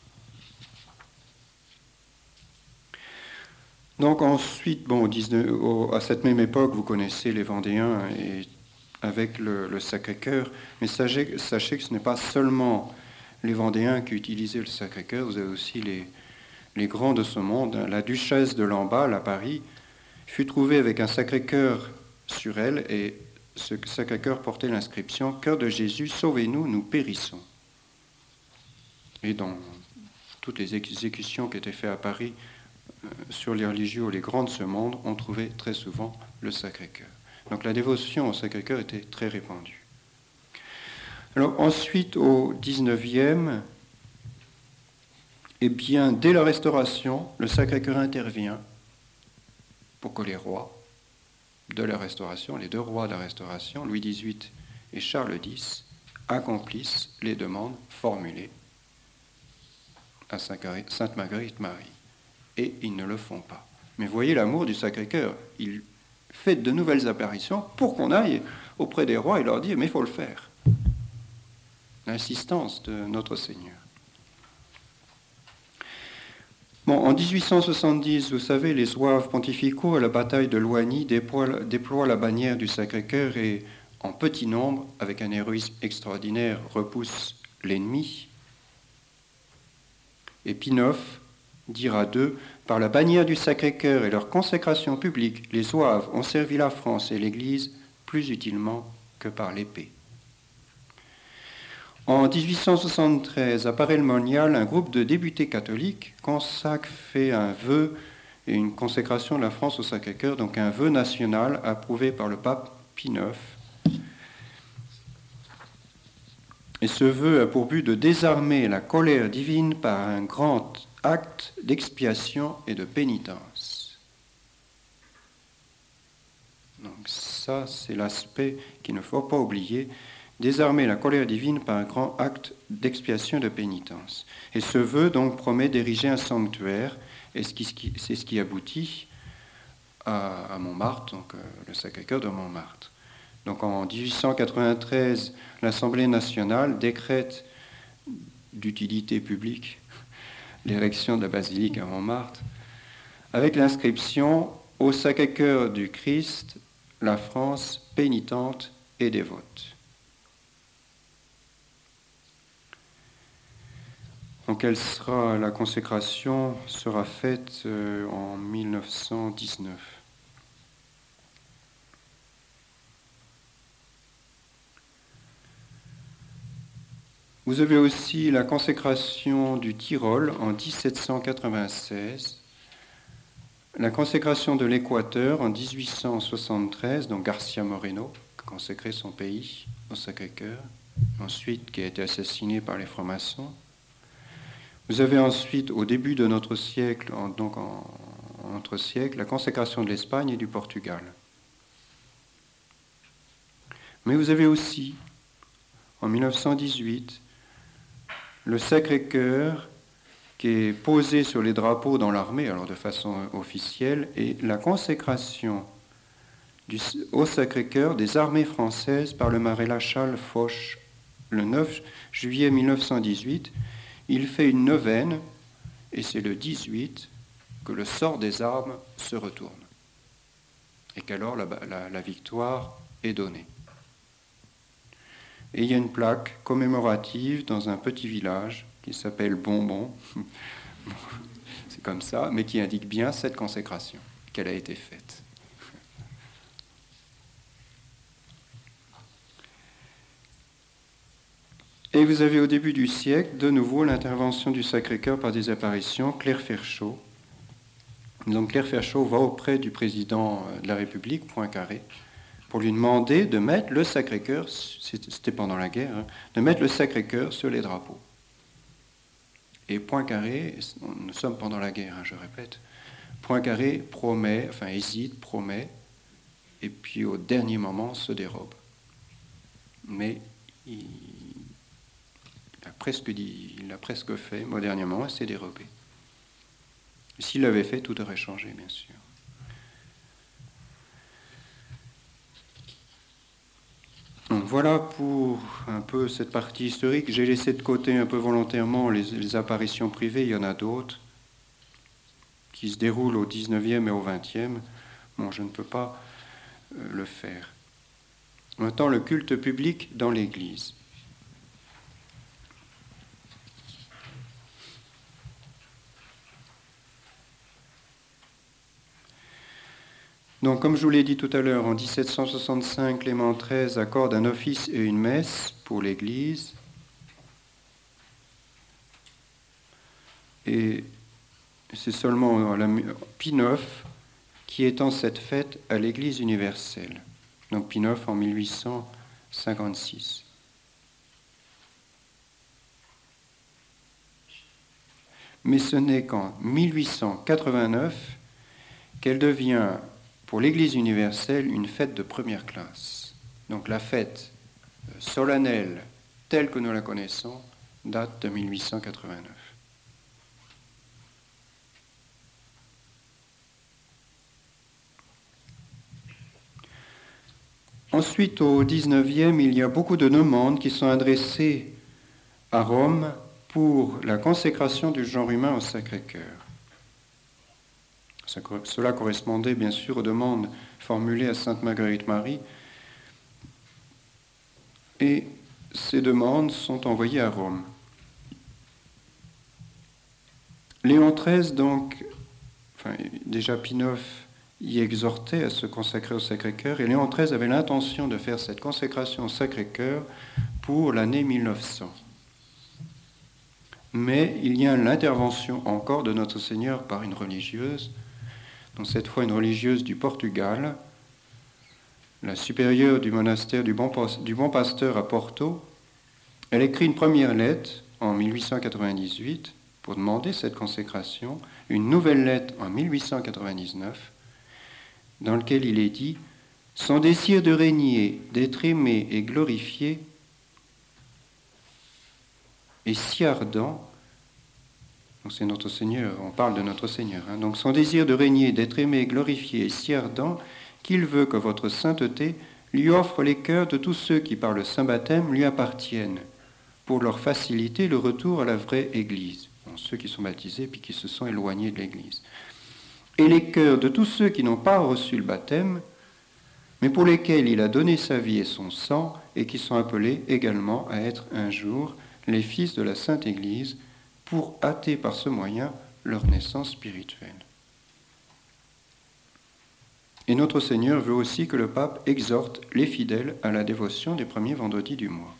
Donc ensuite, à cette même époque, vous connaissez les Vendéens et avec le Sacré-Cœur, mais sachez que ce n'est pas seulement les Vendéens qui utilisaient le Sacré-Cœur, vous avez aussi les grands de ce monde. La duchesse de Lamballe à Paris fut trouvée avec un Sacré-Cœur sur elle, et ce Sacré-Cœur portait l'inscription « Cœur de Jésus, sauvez-nous, nous périssons ». Et dans toutes les exécutions qui étaient faites à Paris sur les religieux ou les grands de ce monde, on trouvait très souvent le Sacré-Cœur. Donc la dévotion au Sacré-Cœur était très répandue. Alors ensuite, au XIXe, eh bien, dès la Restauration, le Sacré-Cœur intervient pour que les rois de la Restauration, les deux rois de la Restauration, Louis XVIII et Charles X, accomplissent les demandes formulées à Sainte Marguerite Marie. Et ils ne le font pas. Mais voyez l'amour du Sacré-Cœur. Il fait de nouvelles apparitions pour qu'on aille auprès des rois et leur dire « mais il faut le faire ». L'insistance de notre Seigneur. En 1870, vous savez, les zouaves pontificaux à la bataille de Loigny déploient la bannière du Sacré-Cœur et, en petit nombre, avec un héroïsme extraordinaire, repoussent l'ennemi. Et Pie IX dira d'eux, par la bannière du Sacré-Cœur et leur consécration publique, les zouaves ont servi la France et l'Église plus utilement que par l'épée. En 1873, à Paray-le-Monial, un groupe de députés catholiques fait un vœu et une consécration de la France au Sacré-Cœur, donc un vœu national approuvé par le pape Pie IX. Et ce vœu a pour but de désarmer la colère divine par un grand acte d'expiation et de pénitence. Donc ça, c'est l'aspect qu'il ne faut pas oublier. Désarmer la colère divine par un grand acte d'expiation et de pénitence. Et ce vœu donc promet d'ériger un sanctuaire, et c'est ce qui aboutit à Montmartre, donc le Sacré-Cœur de Montmartre. Donc en 1893, l'Assemblée nationale décrète d'utilité publique l'érection de la basilique à Montmartre, avec l'inscription « Au Sacré-Cœur du Christ, la France pénitente et dévote ». Donc la consécration sera faite en 1919. Vous avez aussi la consécration du Tyrol en 1796, la consécration de l'Équateur en 1873, donc Garcia Moreno, qui a consacré son pays au Sacré-Cœur, ensuite qui a été assassiné par les francs-maçons. Vous avez ensuite, au début de notre siècle, donc en notre siècle, la consécration de l'Espagne et du Portugal. Mais vous avez aussi, en 1918, le Sacré-Cœur qui est posé sur les drapeaux dans l'armée, alors de façon officielle, et la consécration au Sacré-Cœur des armées françaises par le maréchal Charles Foch le 9 juillet 1918. Il fait une neuvaine, et c'est le 18 que le sort des armes se retourne, et qu'alors la victoire est donnée. Et il y a une plaque commémorative dans un petit village qui s'appelle Bonbon, c'est comme ça, mais qui indique bien cette consécration, qu'elle a été faite. Et vous avez au début du siècle, de nouveau, l'intervention du Sacré-Cœur par des apparitions, Claire Ferchaud. Donc Claire Ferchaud va auprès du président de la République, Poincaré, pour lui demander de mettre le Sacré-Cœur, c'était pendant la guerre, de mettre le Sacré-Cœur sur les drapeaux. Et Poincaré, nous sommes pendant la guerre, je répète, Poincaré hésite, promet, et puis au dernier moment se dérobe. Mais il l'a presque fait, mais au dernier moment, il s'est dérobé. S'il l'avait fait, tout aurait changé, bien sûr. Donc voilà pour un peu cette partie historique. J'ai laissé de côté un peu volontairement les apparitions privées, il y en a d'autres qui se déroulent au 19e et au 20e. Bon, je ne peux pas le faire. Maintenant, le culte public dans l'Église. Donc, comme je vous l'ai dit tout à l'heure, en 1765, Clément XIII accorde un office et une messe pour l'Église. Et c'est seulement Pie IX qui étend cette fête à l'Église universelle. Donc Pie IX en 1856. Mais ce n'est qu'en 1889 qu'elle devient, pour l'Église universelle, une fête de première classe. Donc la fête solennelle telle que nous la connaissons date de 1889. Ensuite, au XIXe, il y a beaucoup de demandes qui sont adressées à Rome pour la consécration du genre humain au Sacré-Cœur. Cela correspondait bien sûr aux demandes formulées à Sainte Marguerite Marie, et ces demandes sont envoyées à Rome. Léon XIII, donc, déjà Pie IX y exhortait à se consacrer au Sacré-Cœur, et Léon XIII avait l'intention de faire cette consécration au Sacré-Cœur pour l'année 1900. Mais il y a l'intervention encore de Notre Seigneur par une religieuse, donc cette fois une religieuse du Portugal, la supérieure du monastère du Bon Pasteur à Porto. Elle écrit une première lettre en 1898 pour demander cette consécration, une nouvelle lettre en 1899, dans laquelle il est dit « Son désir de régner, d'être aimé et glorifié est si ardent », donc c'est notre Seigneur, on parle de notre Seigneur, donc son désir de régner, d'être aimé et glorifié est si ardent qu'il veut que votre sainteté lui offre les cœurs de tous ceux qui par le saint baptême lui appartiennent, pour leur faciliter le retour à la vraie Église, donc ceux qui sont baptisés puis qui se sont éloignés de l'Église, et les cœurs de tous ceux qui n'ont pas reçu le baptême, mais pour lesquels il a donné sa vie et son sang, et qui sont appelés également à être un jour les fils de la Sainte Église, pour hâter par ce moyen leur naissance spirituelle. Et notre Seigneur veut aussi que le pape exhorte les fidèles à la dévotion des premiers vendredis du mois.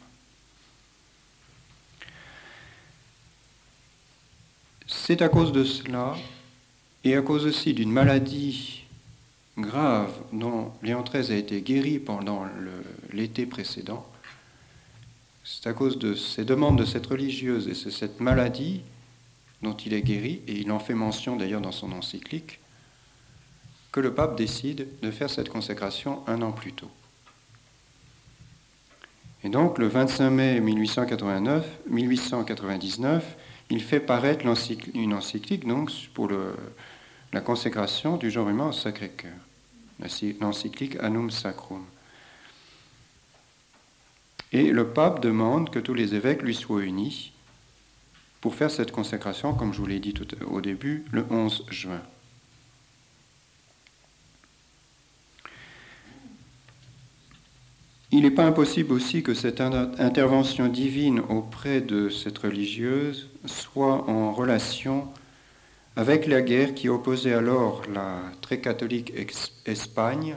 C'est à cause de cela, et à cause aussi d'une maladie grave dont Léon XIII a été guéri pendant l'été précédent, c'est à cause de ces demandes de cette religieuse et c'est cette maladie dont il est guéri, et il en fait mention d'ailleurs dans son encyclique, que le pape décide de faire cette consécration un an plus tôt. Et donc, le 25 mai 1899, il fait paraître une encyclique donc, pour la consécration du genre humain au Sacré-Cœur, l'encyclique Annum Sacrum. Et le pape demande que tous les évêques lui soient unis pour faire cette consécration, comme je vous l'ai dit tout au début, le 11 juin. Il n'est pas impossible aussi que cette intervention divine auprès de cette religieuse soit en relation avec la guerre qui opposait alors la très catholique Espagne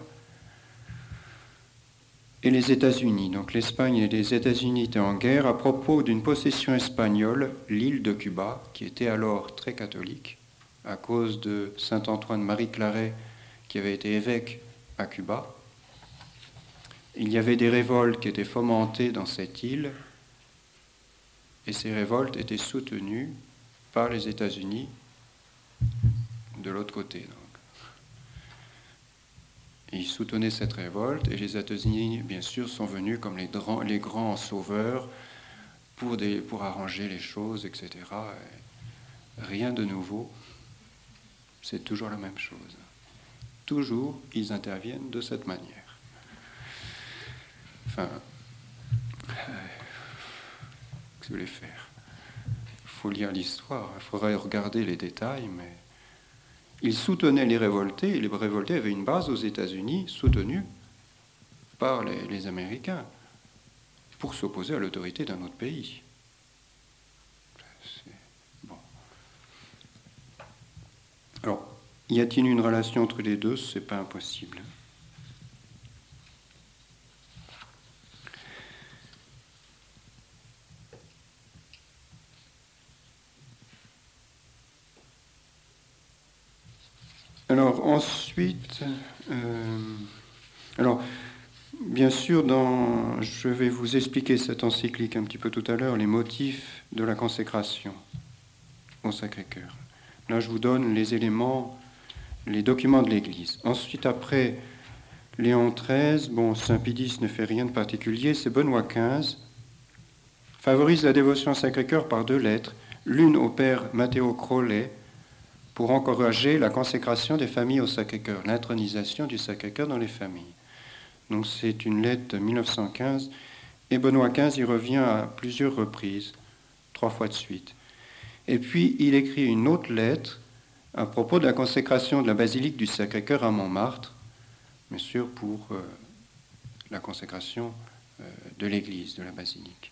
et les États-Unis. Donc l'Espagne et les États-Unis étaient en guerre à propos d'une possession espagnole, l'île de Cuba, qui était alors très catholique, à cause de saint Antoine Marie Claret, qui avait été évêque à Cuba. Il y avait des révoltes qui étaient fomentées dans cette île, et ces révoltes étaient soutenues par les États-Unis de l'autre côté. Donc. Ils soutenaient cette révolte, et les États-Unis, bien sûr, sont venus comme les grands sauveurs pour arranger les choses, etc. Et rien de nouveau, c'est toujours la même chose. Toujours, ils interviennent de cette manière. Enfin, qu'est-ce que vous voulez faire ? Il faut lire l'histoire, il faudrait regarder les détails, mais ils soutenaient les révoltés, et les révoltés avaient une base aux États-Unis, soutenue par les Américains, pour s'opposer à l'autorité d'un autre pays. Bon. Alors, y a-t-il une relation entre les deux ? Ce n'est pas impossible. Alors ensuite, bien sûr, je vais vous expliquer cette encyclique un petit peu tout à l'heure, les motifs de la consécration au Sacré-Cœur. Là, je vous donne les éléments, les documents de l'Église. Ensuite, après Léon XIII, Saint Pie X ne fait rien de particulier, c'est Benoît XV, favorise la dévotion au Sacré-Cœur par 2 lettres, l'une au père Matteo Crollet, pour encourager la consécration des familles au Sacré-Cœur, l'intronisation du Sacré-Cœur dans les familles. Donc c'est une lettre de 1915, et Benoît XV y revient à plusieurs reprises, 3 fois de suite. Et puis il écrit une autre lettre à propos de la consécration de la basilique du Sacré-Cœur à Montmartre, bien sûr pour la consécration de l'église, de la basilique.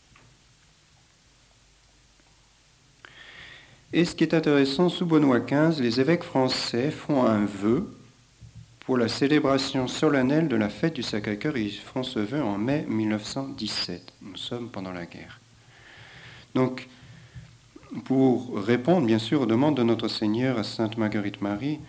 Et ce qui est intéressant, sous Benoît XV, les évêques français font un vœu pour la célébration solennelle de la fête du Sacré-Cœur. Ils font ce vœu en mai 1917. Nous sommes pendant la guerre. Donc, pour répondre, bien sûr, aux demandes de notre Seigneur à Sainte Marguerite Marie,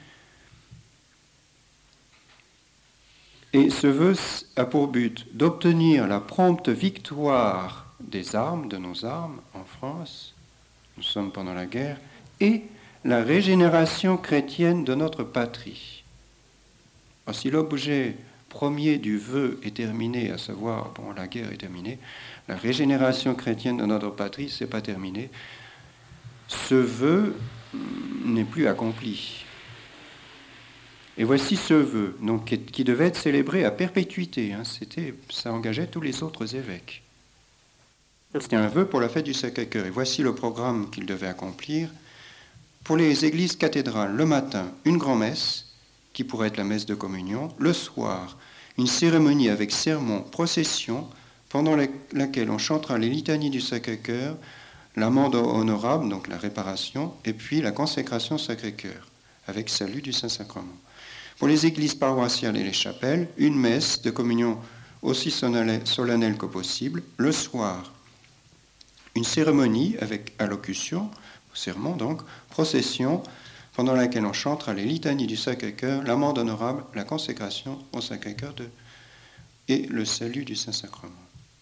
et ce vœu a pour but d'obtenir la prompte victoire des armes, de nos armes, en France, nous sommes pendant la guerre, et la régénération chrétienne de notre patrie. Alors, si l'objet premier du vœu est terminé, à savoir, la guerre est terminée, la régénération chrétienne de notre patrie, c'est pas terminé. Ce vœu n'est plus accompli. Et voici ce vœu, donc, qui devait être célébré à perpétuité. Ça engageait tous les autres évêques. C'était un vœu pour la fête du Sacré-Cœur. Et voici le programme qu'il devait accomplir. Pour les églises cathédrales, le matin, une grand-messe, qui pourrait être la messe de communion. Le soir, une cérémonie avec sermon, procession, pendant laquelle on chantera les litanies du Sacré-Cœur, l'amende honorable, donc la réparation, et puis la consécration Sacré-Cœur, avec salut du Saint-Sacrement. Pour les églises paroissiales et les chapelles, une messe de communion aussi solennelle que possible. Le soir, une cérémonie avec allocution, sermon donc, procession, pendant laquelle on chantera les litanies du Sacré-Cœur, l'amende honorable, la consécration au Sacré-Cœur et le salut du Saint-Sacrement.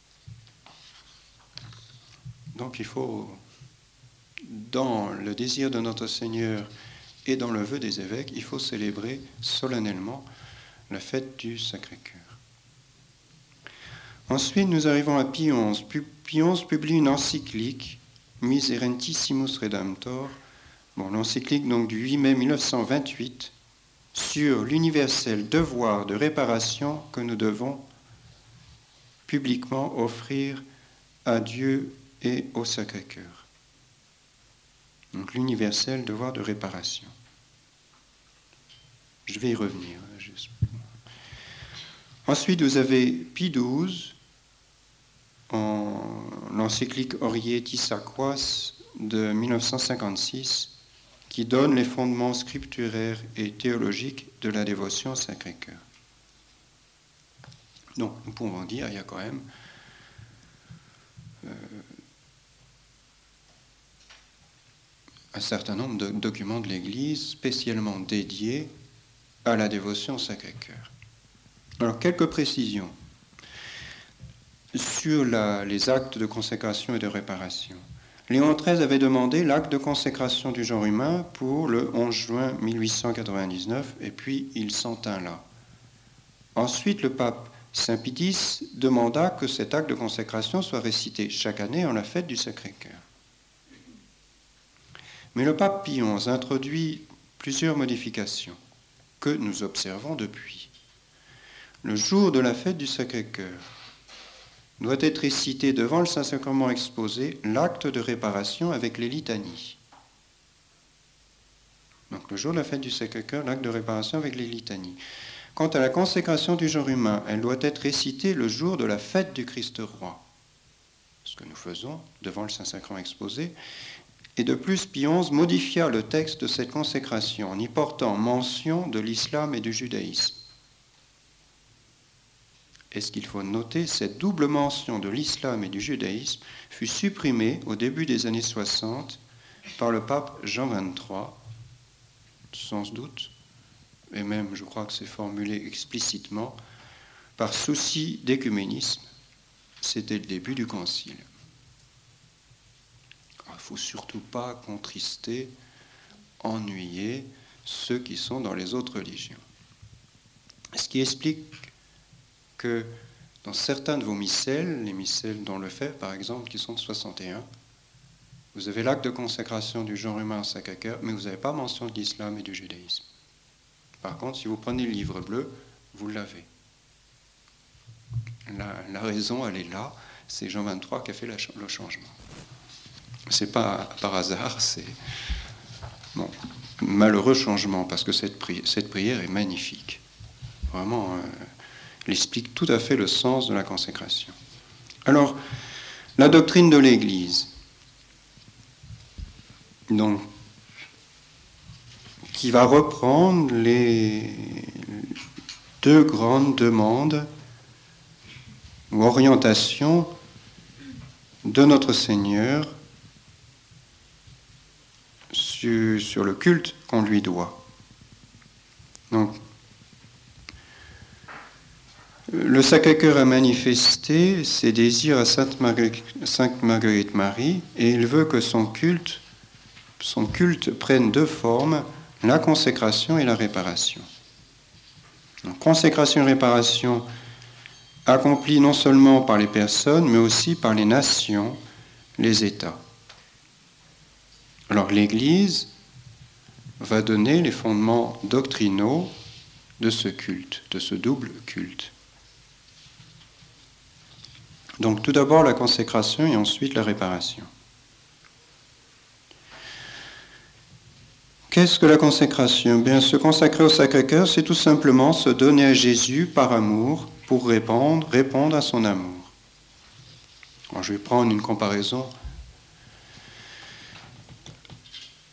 Donc il faut, dans le désir de notre Seigneur et dans le vœu des évêques, il faut célébrer solennellement la fête du Sacré-Cœur. Ensuite, nous arrivons à Pie XI. Pie XI publie une encyclique, Miserentissimus Redemptor, l'encyclique donc du 8 mai 1928, sur l'universel devoir de réparation que nous devons publiquement offrir à Dieu et au Sacré-Cœur. Donc l'universel devoir de réparation. Je vais y revenir. Ensuite, vous avez Pie XII, en l'encyclique Orietis Aquas de 1956, qui donne les fondements scripturaires et théologiques de la dévotion au Sacré-Cœur. Donc, nous pouvons dire, il y a quand même un certain nombre de documents de l'Église spécialement dédiés à la dévotion au Sacré-Cœur. Alors, quelques précisions sur les actes de consécration et de réparation. Léon XIII avait demandé l'acte de consécration du genre humain pour le 11 juin 1899, et puis il s'en tint là. Ensuite, le pape Saint Pie X demanda que cet acte de consécration soit récité chaque année en la fête du Sacré-Cœur. Mais le pape Pie XI introduit plusieurs modifications que nous observons depuis. Le jour de la fête du Sacré-Cœur doit être récité devant le Saint-Sacrement exposé l'acte de réparation avec les litanies. Donc le jour de la fête du Sacré-Cœur, l'acte de réparation avec les litanies. Quant à la consécration du genre humain, elle doit être récitée le jour de la fête du Christ-Roi, ce que nous faisons devant le Saint-Sacrement exposé. Et de plus, Pie XI modifia le texte de cette consécration en y portant mention de l'islam et du judaïsme. Et ce qu'il faut noter, cette double mention de l'islam et du judaïsme fut supprimée au début des années 60 par le pape Jean XXIII, sans doute, et même je crois que c'est formulé explicitement, par souci d'écuménisme. C'était le début du concile. Il ne faut surtout pas contrister, ennuyer ceux qui sont dans les autres religions. Ce qui explique que dans certains de vos missels, les missels dont le fait, par exemple, qui sont de 61, vous avez l'acte de consécration du genre humain au Sacré-Cœur, mais vous n'avez pas mention de l'islam et du judaïsme. Par contre, si vous prenez le livre bleu, vous l'avez. La raison, elle est là. C'est Jean XXIII qui a fait le changement. C'est pas par hasard, c'est malheureux changement, parce que cette prière est magnifique. Vraiment, elle explique tout à fait le sens de la consécration. Alors, la doctrine de l'Église, donc, qui va reprendre les deux grandes demandes ou orientations de notre Seigneur sur le culte qu'on lui doit. Donc, le Sacré-Cœur a manifesté ses désirs à Sainte Marguerite Marie, et il veut que son culte prenne deux formes, la consécration et la réparation. Donc, consécration et réparation accomplie non seulement par les personnes, mais aussi par les nations, les États. Alors l'Église va donner les fondements doctrinaux de ce culte, de ce double culte. Donc tout d'abord la consécration et ensuite la réparation. Qu'est-ce que la consécration ? Bien, se consacrer au Sacré-Cœur, c'est tout simplement se donner à Jésus par amour pour répondre à son amour. Alors, je vais prendre une comparaison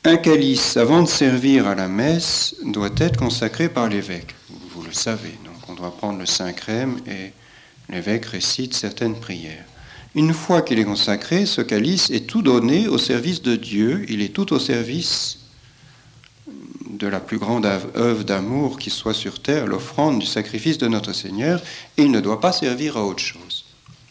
Un calice, avant de servir à la messe, doit être consacré par l'évêque. Vous le savez, donc on doit prendre le Saint-Crème et l'évêque récite certaines prières. Une fois qu'il est consacré, ce calice est tout donné au service de Dieu, il est tout au service de la plus grande œuvre d'amour qui soit sur terre, l'offrande du sacrifice de notre Seigneur, et il ne doit pas servir à autre chose.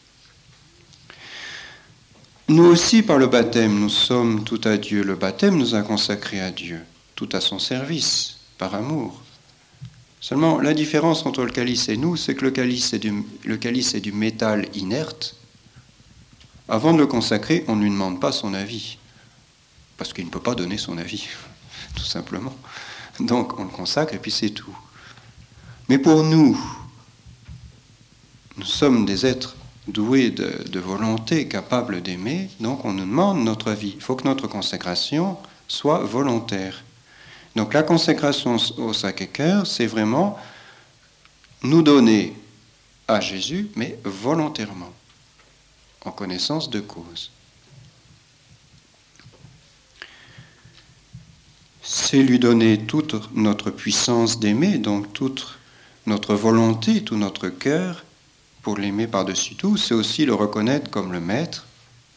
Nous aussi, par le baptême, nous sommes tout à Dieu. Le baptême nous a consacrés à Dieu, tout à son service, par amour. Seulement, la différence entre le calice et nous, c'est que le calice est du métal inerte. Avant de le consacrer, on ne lui demande pas son avis, parce qu'il ne peut pas donner son avis, tout simplement. Donc, on le consacre et puis c'est tout. Mais pour nous, nous sommes des êtres doués de volonté, capables d'aimer, donc on nous demande notre avis. Il faut que notre consécration soit volontaire. Donc la consécration au Sacré-Cœur, c'est vraiment nous donner à Jésus, mais volontairement, en connaissance de cause. C'est lui donner toute notre puissance d'aimer, donc toute notre volonté, tout notre cœur, pour l'aimer par-dessus tout, c'est aussi le reconnaître comme le Maître.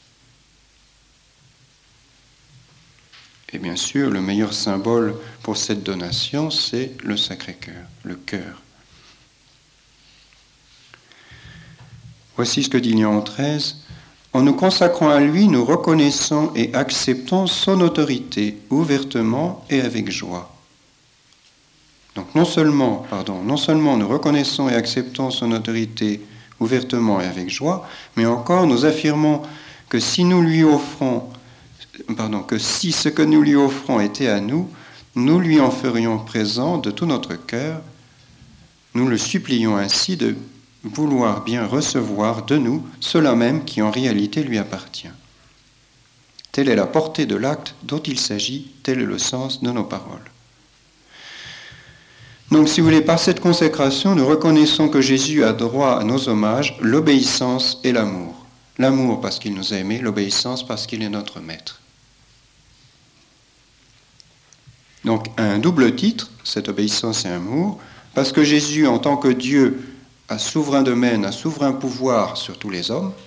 Et bien sûr, le meilleur symbole pour cette donation, c'est le Sacré-Cœur, le cœur. Voici ce que dit Léon XIII. En nous consacrant à lui, nous reconnaissons et acceptons son autorité ouvertement et avec joie. Donc non seulement nous reconnaissons et acceptons son autorité ouvertement et avec joie, mais encore nous affirmons que si ce que nous lui offrons était à nous, nous lui en ferions présent de tout notre cœur. Nous le supplions ainsi de vouloir bien recevoir de nous cela même qui en réalité lui appartient. Telle est la portée de l'acte dont il s'agit, tel est le sens de nos paroles. Donc, si vous voulez, par cette consécration, nous reconnaissons que Jésus a droit à nos hommages, l'obéissance et l'amour. L'amour parce qu'il nous a aimés, l'obéissance parce qu'il est notre maître. Donc, un double titre, cette obéissance et amour, parce que Jésus, en tant que Dieu, a souverain domaine, a souverain pouvoir sur tous les hommes,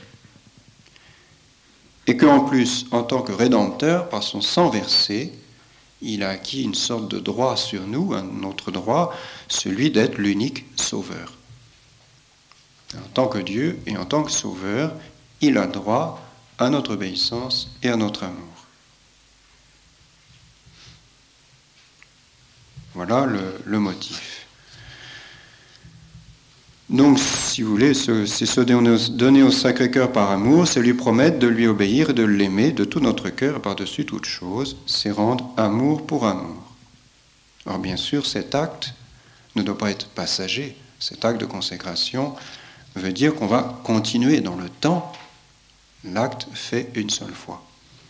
et qu'en plus, en tant que Rédempteur, par son sang versé, il a acquis une sorte de droit sur nous, un autre droit, celui d'être l'unique sauveur. En tant que Dieu et en tant que sauveur, il a droit à notre obéissance et à notre amour. Voilà le motif. Donc, si vous voulez, c'est se donner au Sacré-Cœur par amour, c'est lui promettre de lui obéir et de l'aimer de tout notre cœur et par-dessus toute chose, c'est rendre amour pour amour. Or, bien sûr, cet acte ne doit pas être passager. Cet acte de consécration veut dire qu'on va continuer dans le temps l'acte fait une seule fois.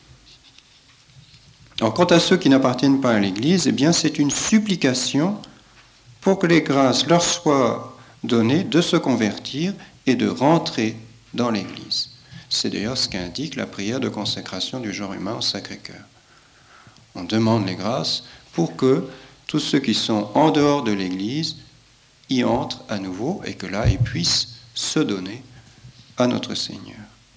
Alors, quant à ceux qui n'appartiennent pas à l'Église, eh bien, c'est une supplication pour que les grâces leur soient données de se convertir et de rentrer dans l'Église. C'est d'ailleurs ce qu'indique la prière de consécration du genre humain au Sacré-Cœur. On demande les grâces pour que tous ceux qui sont en dehors de l'Église y entrent à nouveau et que là, ils puissent se donner à notre Seigneur.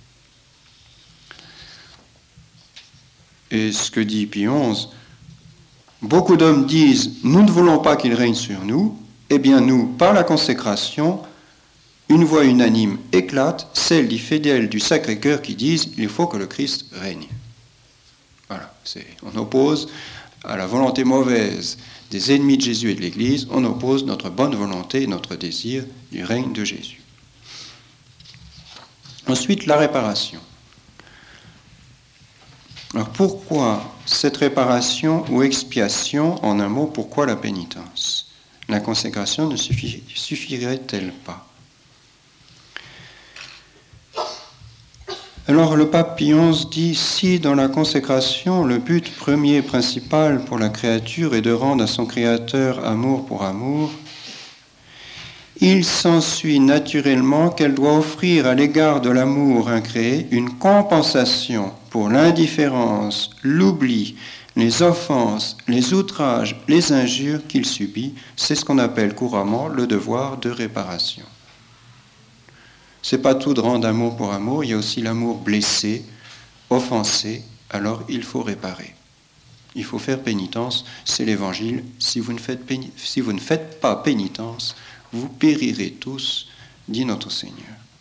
Et ce que dit Pie XI, beaucoup d'hommes disent « Nous ne voulons pas qu'il règne sur nous », eh bien nous, par la consécration, une voix unanime éclate, celle des fidèles du Sacré-Cœur qui disent « Il faut que le Christ règne ». Voilà, on oppose à la volonté mauvaise des ennemis de Jésus et de l'Église, on oppose notre bonne volonté et notre désir du règne de Jésus. Ensuite, la réparation. Alors pourquoi cette réparation ou expiation, en un mot, pourquoi la pénitence ? La consécration ne suffirait-elle pas ? Alors le pape Pie XI dit, si dans la consécration, le but premier et principal pour la créature est de rendre à son Créateur amour pour amour, il s'ensuit naturellement qu'elle doit offrir à l'égard de l'amour incréé une compensation pour l'indifférence, l'oubli, les offenses, les outrages, les injures qu'il subit. C'est ce qu'on appelle couramment le devoir de réparation. C'est pas tout de rendre amour pour amour, il y a aussi l'amour blessé, offensé, alors il faut réparer. Il faut faire pénitence, c'est l'évangile. Si vous ne faites pas pénitence, vous périrez tous, dit notre Seigneur.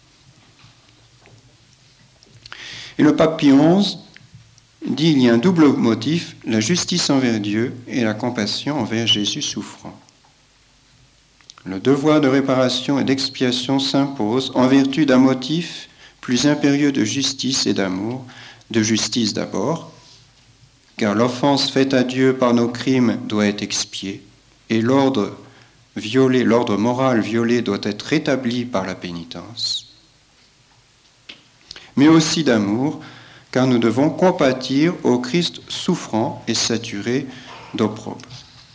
Et le pape Pie XI dit il y a un double motif, la justice envers Dieu et la compassion envers Jésus souffrant. Le devoir de réparation et d'expiation s'impose en vertu d'un motif plus impérieux de justice et d'amour, de justice d'abord, car l'offense faite à Dieu par nos crimes doit être expiée, et l'ordre moral violé doit être rétabli par la pénitence, mais aussi d'amour, car nous devons compatir au Christ souffrant et saturé d'opprobre.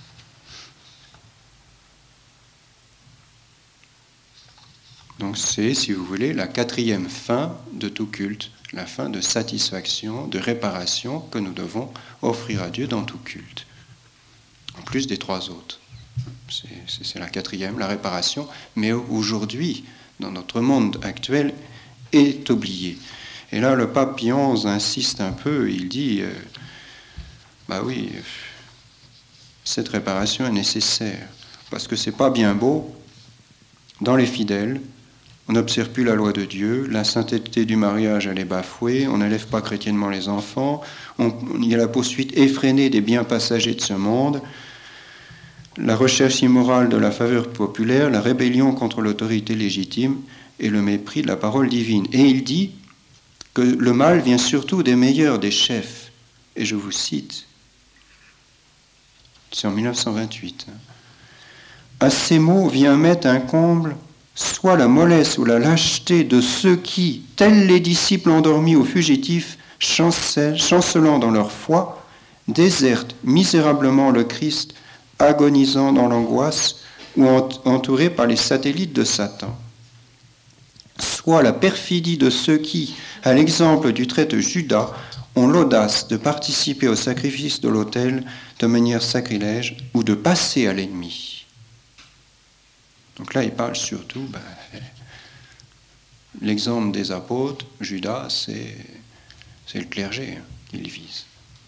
Donc c'est, si vous voulez, la quatrième fin de tout culte, la fin de satisfaction, de réparation que nous devons offrir à Dieu dans tout culte, en plus des trois autres. C'est la quatrième, la réparation, mais aujourd'hui, dans notre monde actuel, est oubliée. Et là, le pape Pie XI insiste un peu, il dit, oui, cette réparation est nécessaire, parce que c'est pas bien beau, dans les fidèles, on n'observe plus la loi de Dieu, la sainteté du mariage, elle est bafouée, on n'élève pas chrétiennement les enfants, il y a la poursuite effrénée des biens passagers de ce monde, la recherche immorale de la faveur populaire, la rébellion contre l'autorité légitime et le mépris de la parole divine. Et il dit que le mal vient surtout des meilleurs des chefs. Et je vous cite, c'est en 1928. À ces mots vient mettre un comble, soit la mollesse ou la lâcheté de ceux qui, tels les disciples endormis ou fugitifs, chancelant dans leur foi, désertent misérablement le Christ, agonisant dans l'angoisse ou entourés par les satellites de Satan. Soit la perfidie de ceux qui, à l'exemple du traître Judas, ont l'audace de participer au sacrifice de l'autel de manière sacrilège ou de passer à l'ennemi. Donc là, il parle surtout, l'exemple des apôtres, Judas, c'est le clergé qu'il vise.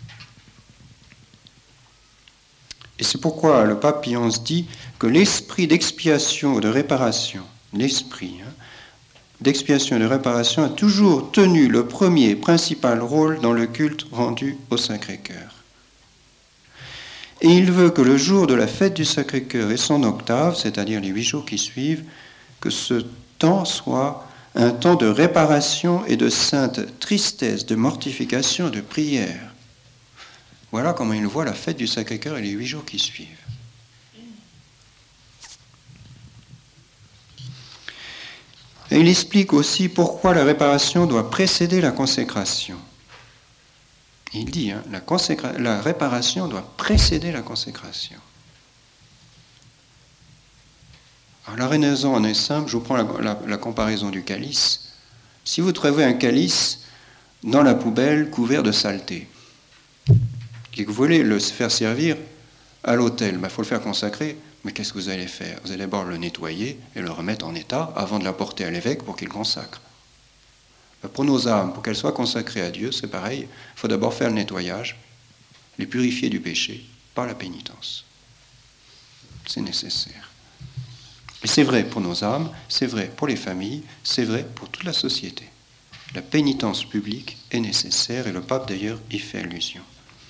Et c'est pourquoi le pape Pie XI dit que l'esprit d'expiation ou de réparation, d'expiation et de réparation a toujours tenu le premier principal rôle dans le culte rendu au Sacré-Cœur. Et il veut que le jour de la fête du Sacré-Cœur et son octave, c'est-à-dire les 8 jours qui suivent, que ce temps soit un temps de réparation et de sainte tristesse, de mortification et de prière. Voilà comment il voit la fête du Sacré-Cœur et les 8 jours qui suivent. Et il explique aussi pourquoi la réparation doit précéder la consécration. Il dit, la réparation doit précéder la consécration. Alors la raison en est simple, je vous prends la comparaison du calice. Si vous trouvez un calice dans la poubelle couvert de saleté, et que vous voulez le faire servir à l'autel, il faut le faire consacrer, mais qu'est-ce que vous allez faire? Vous allez d'abord le nettoyer et le remettre en état avant de l'apporter à l'évêque pour qu'il consacre. Pour nos âmes, pour qu'elles soient consacrées à Dieu, c'est pareil, il faut d'abord faire le nettoyage, les purifier du péché par la pénitence. C'est nécessaire. Et c'est vrai pour nos âmes, c'est vrai pour les familles, c'est vrai pour toute la société. La pénitence publique est nécessaire et le pape d'ailleurs y fait allusion.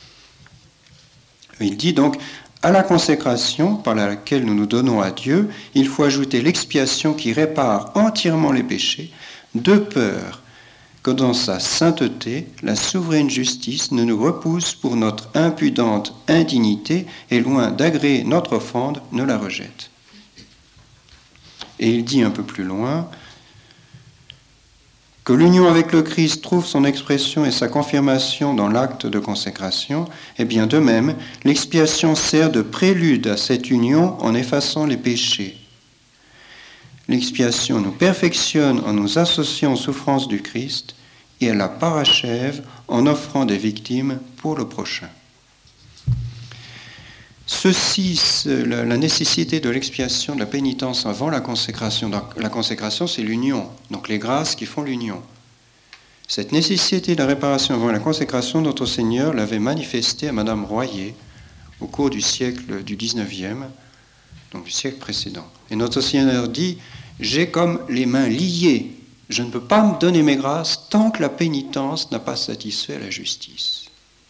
Il dit donc, à la consécration par laquelle nous nous donnons à Dieu, il faut ajouter l'expiation qui répare entièrement les péchés, de peur que dans sa sainteté, la souveraine justice ne nous repousse pour notre impudente indignité et loin d'agréer notre offrande, ne la rejette. Et il dit un peu plus loin que l'union avec le Christ trouve son expression et sa confirmation dans l'acte de consécration, et bien de même, l'expiation sert de prélude à cette union en effaçant les péchés. L'expiation nous perfectionne en nous associant aux souffrances du Christ et elle la parachève en offrant des victimes pour le prochain. Ceci, la nécessité de l'expiation, de la pénitence avant la consécration. La consécration, c'est l'union, donc les grâces qui font l'union. Cette nécessité de la réparation avant la consécration, notre Seigneur l'avait manifestée à Madame Royer au cours du siècle du 19e, donc du siècle précédent. Et notre Seigneur dit, j'ai comme les mains liées, je ne peux pas me donner mes grâces tant que la pénitence n'a pas satisfait la justice.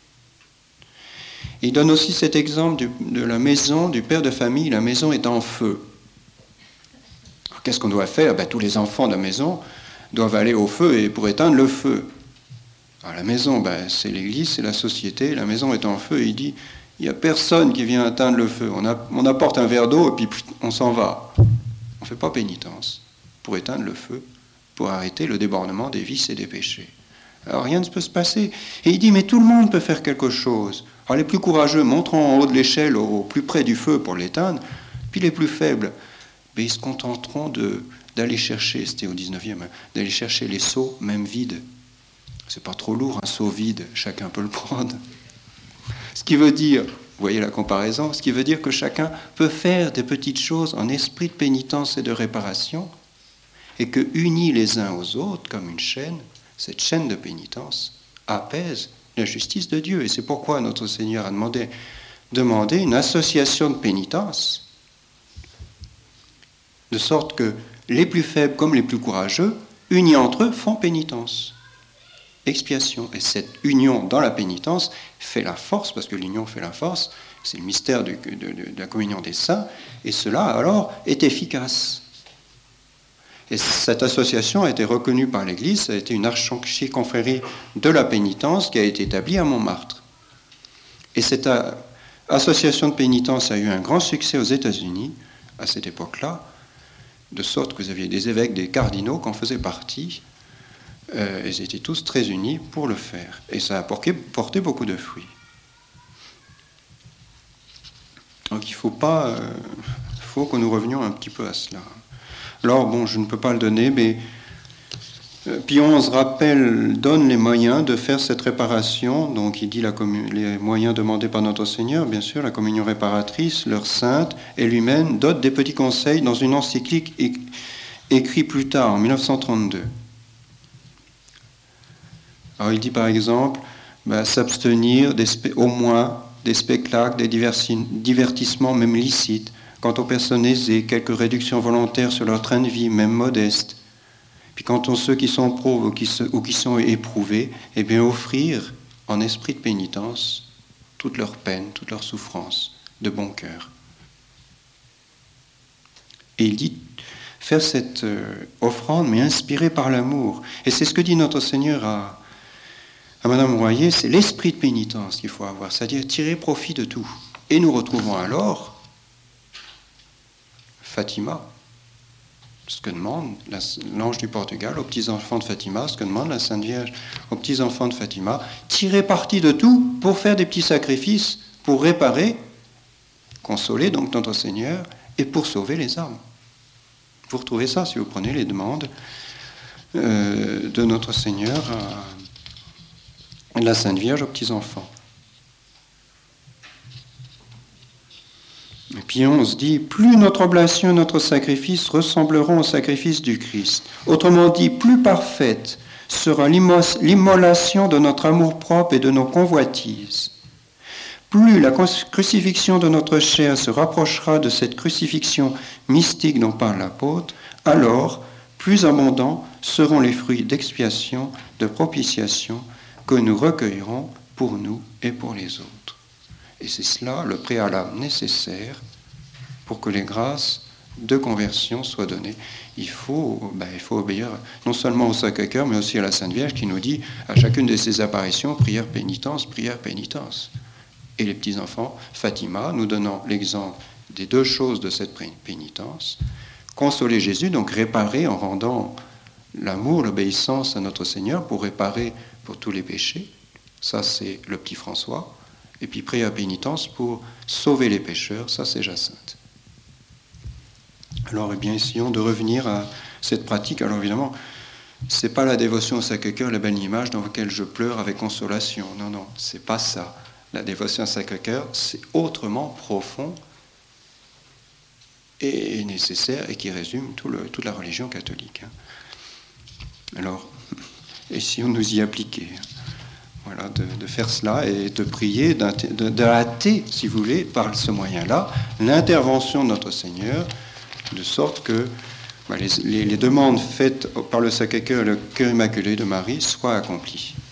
Il donne aussi cet exemple de la maison, du père de famille, la maison est en feu. Alors, qu'est-ce qu'on doit faire ? Tous les enfants de la maison doivent aller au feu et pour éteindre le feu. Alors, la maison, c'est l'église, c'est la société, la maison est en feu, et il dit, il n'y a personne qui vient éteindre le feu. On apporte un verre d'eau et puis on s'en va. On ne fait pas pénitence pour éteindre le feu, pour arrêter le débordement des vices et des péchés. Alors rien ne peut se passer. Et il dit, mais tout le monde peut faire quelque chose. Alors les plus courageux monteront en haut de l'échelle au plus près du feu pour l'éteindre, puis les plus faibles, ils se contenteront d'aller chercher, c'était au 19e, d'aller chercher les seaux, même vides. C'est pas trop lourd, un seau vide, chacun peut le prendre. Ce qui veut dire, vous voyez la comparaison, ce qui veut dire que chacun peut faire des petites choses en esprit de pénitence et de réparation, et que unis les uns aux autres comme une chaîne, cette chaîne de pénitence apaise la justice de Dieu. Et c'est pourquoi notre Seigneur a demandé une association de pénitence, de sorte que les plus faibles comme les plus courageux, unis entre eux, font pénitence, expiation. Et cette union dans la pénitence fait la force, parce que l'union fait la force, c'est le mystère de la communion des saints, et cela alors est efficace. Et cette association a été reconnue par l'Église, ça a été une archiconfrérie de la pénitence qui a été établie à Montmartre. Et cette association de pénitence a eu un grand succès aux États-Unis à cette époque-là, de sorte que vous aviez des évêques, des cardinaux qui en faisaient partie. Ils étaient tous très unis pour le faire. Et ça a porté beaucoup de fruits. Donc il faut que nous revenions un petit peu à cela. Alors, je ne peux pas le donner, mais Pie XI donne les moyens de faire cette réparation. Donc, il dit les moyens demandés par notre Seigneur, bien sûr, la communion réparatrice, l'heure sainte et l'humaine, donne des petits conseils dans une encyclique écrite plus tard, en 1932. Alors, il dit par exemple, s'abstenir au moins des spectacles, des divertissements, même licites. Quant aux personnes aisées, quelques réductions volontaires sur leur train de vie, même modeste. Puis quant à ceux qui sont pauvres ou qui sont éprouvés, offrir en esprit de pénitence toute leur peine, toute leur souffrance, de bon cœur. Et il dit faire cette offrande, mais inspirée par l'amour. Et c'est ce que dit notre Seigneur à Madame Royer, c'est l'esprit de pénitence qu'il faut avoir, c'est-à-dire tirer profit de tout. Et nous retrouvons alors Fatima, ce que demande l'ange du Portugal aux petits-enfants de Fatima, ce que demande la Sainte Vierge aux petits-enfants de Fatima, tirer parti de tout pour faire des petits sacrifices, pour réparer, consoler donc notre Seigneur, et pour sauver les âmes. Vous retrouvez ça si vous prenez les demandes de notre Seigneur à la Sainte Vierge aux petits-enfants. Et puis on se dit, plus notre oblation et notre sacrifice ressembleront au sacrifice du Christ. Autrement dit, plus parfaite sera l'immolation de notre amour-propre et de nos convoitises. Plus la crucifixion de notre chair se rapprochera de cette crucifixion mystique dont parle l'apôtre, alors plus abondants seront les fruits d'expiation, de propitiation que nous recueillerons pour nous et pour les autres. Et c'est cela le préalable nécessaire pour que les grâces de conversion soient données. Il faut obéir non seulement au Sacré-Cœur, mais aussi à la Sainte Vierge qui nous dit à chacune de ses apparitions, prière, pénitence, prière, pénitence. Et les petits-enfants, Fatima, nous donnant l'exemple des deux choses de cette pénitence. Consoler Jésus, donc réparer en rendant l'amour, l'obéissance à notre Seigneur pour réparer pour tous les péchés. Ça, c'est le petit François. Et puis prière pénitence pour sauver les pécheurs, ça c'est Jacinthe. Alors essayons de revenir à cette pratique. Alors évidemment, c'est pas la dévotion au Sacré-Cœur, la belle image dans laquelle je pleure avec consolation. Non, non, c'est pas ça. La dévotion au Sacré-Cœur, c'est autrement profond et nécessaire et qui résume toute la religion catholique. Alors, et si on nous y appliquait, voilà, de faire cela et de prier, de hâter, si vous voulez, par ce moyen-là, l'intervention de notre Seigneur, de sorte que les demandes faites par le Sacré-Cœur et le Cœur Immaculé de Marie soient accomplies.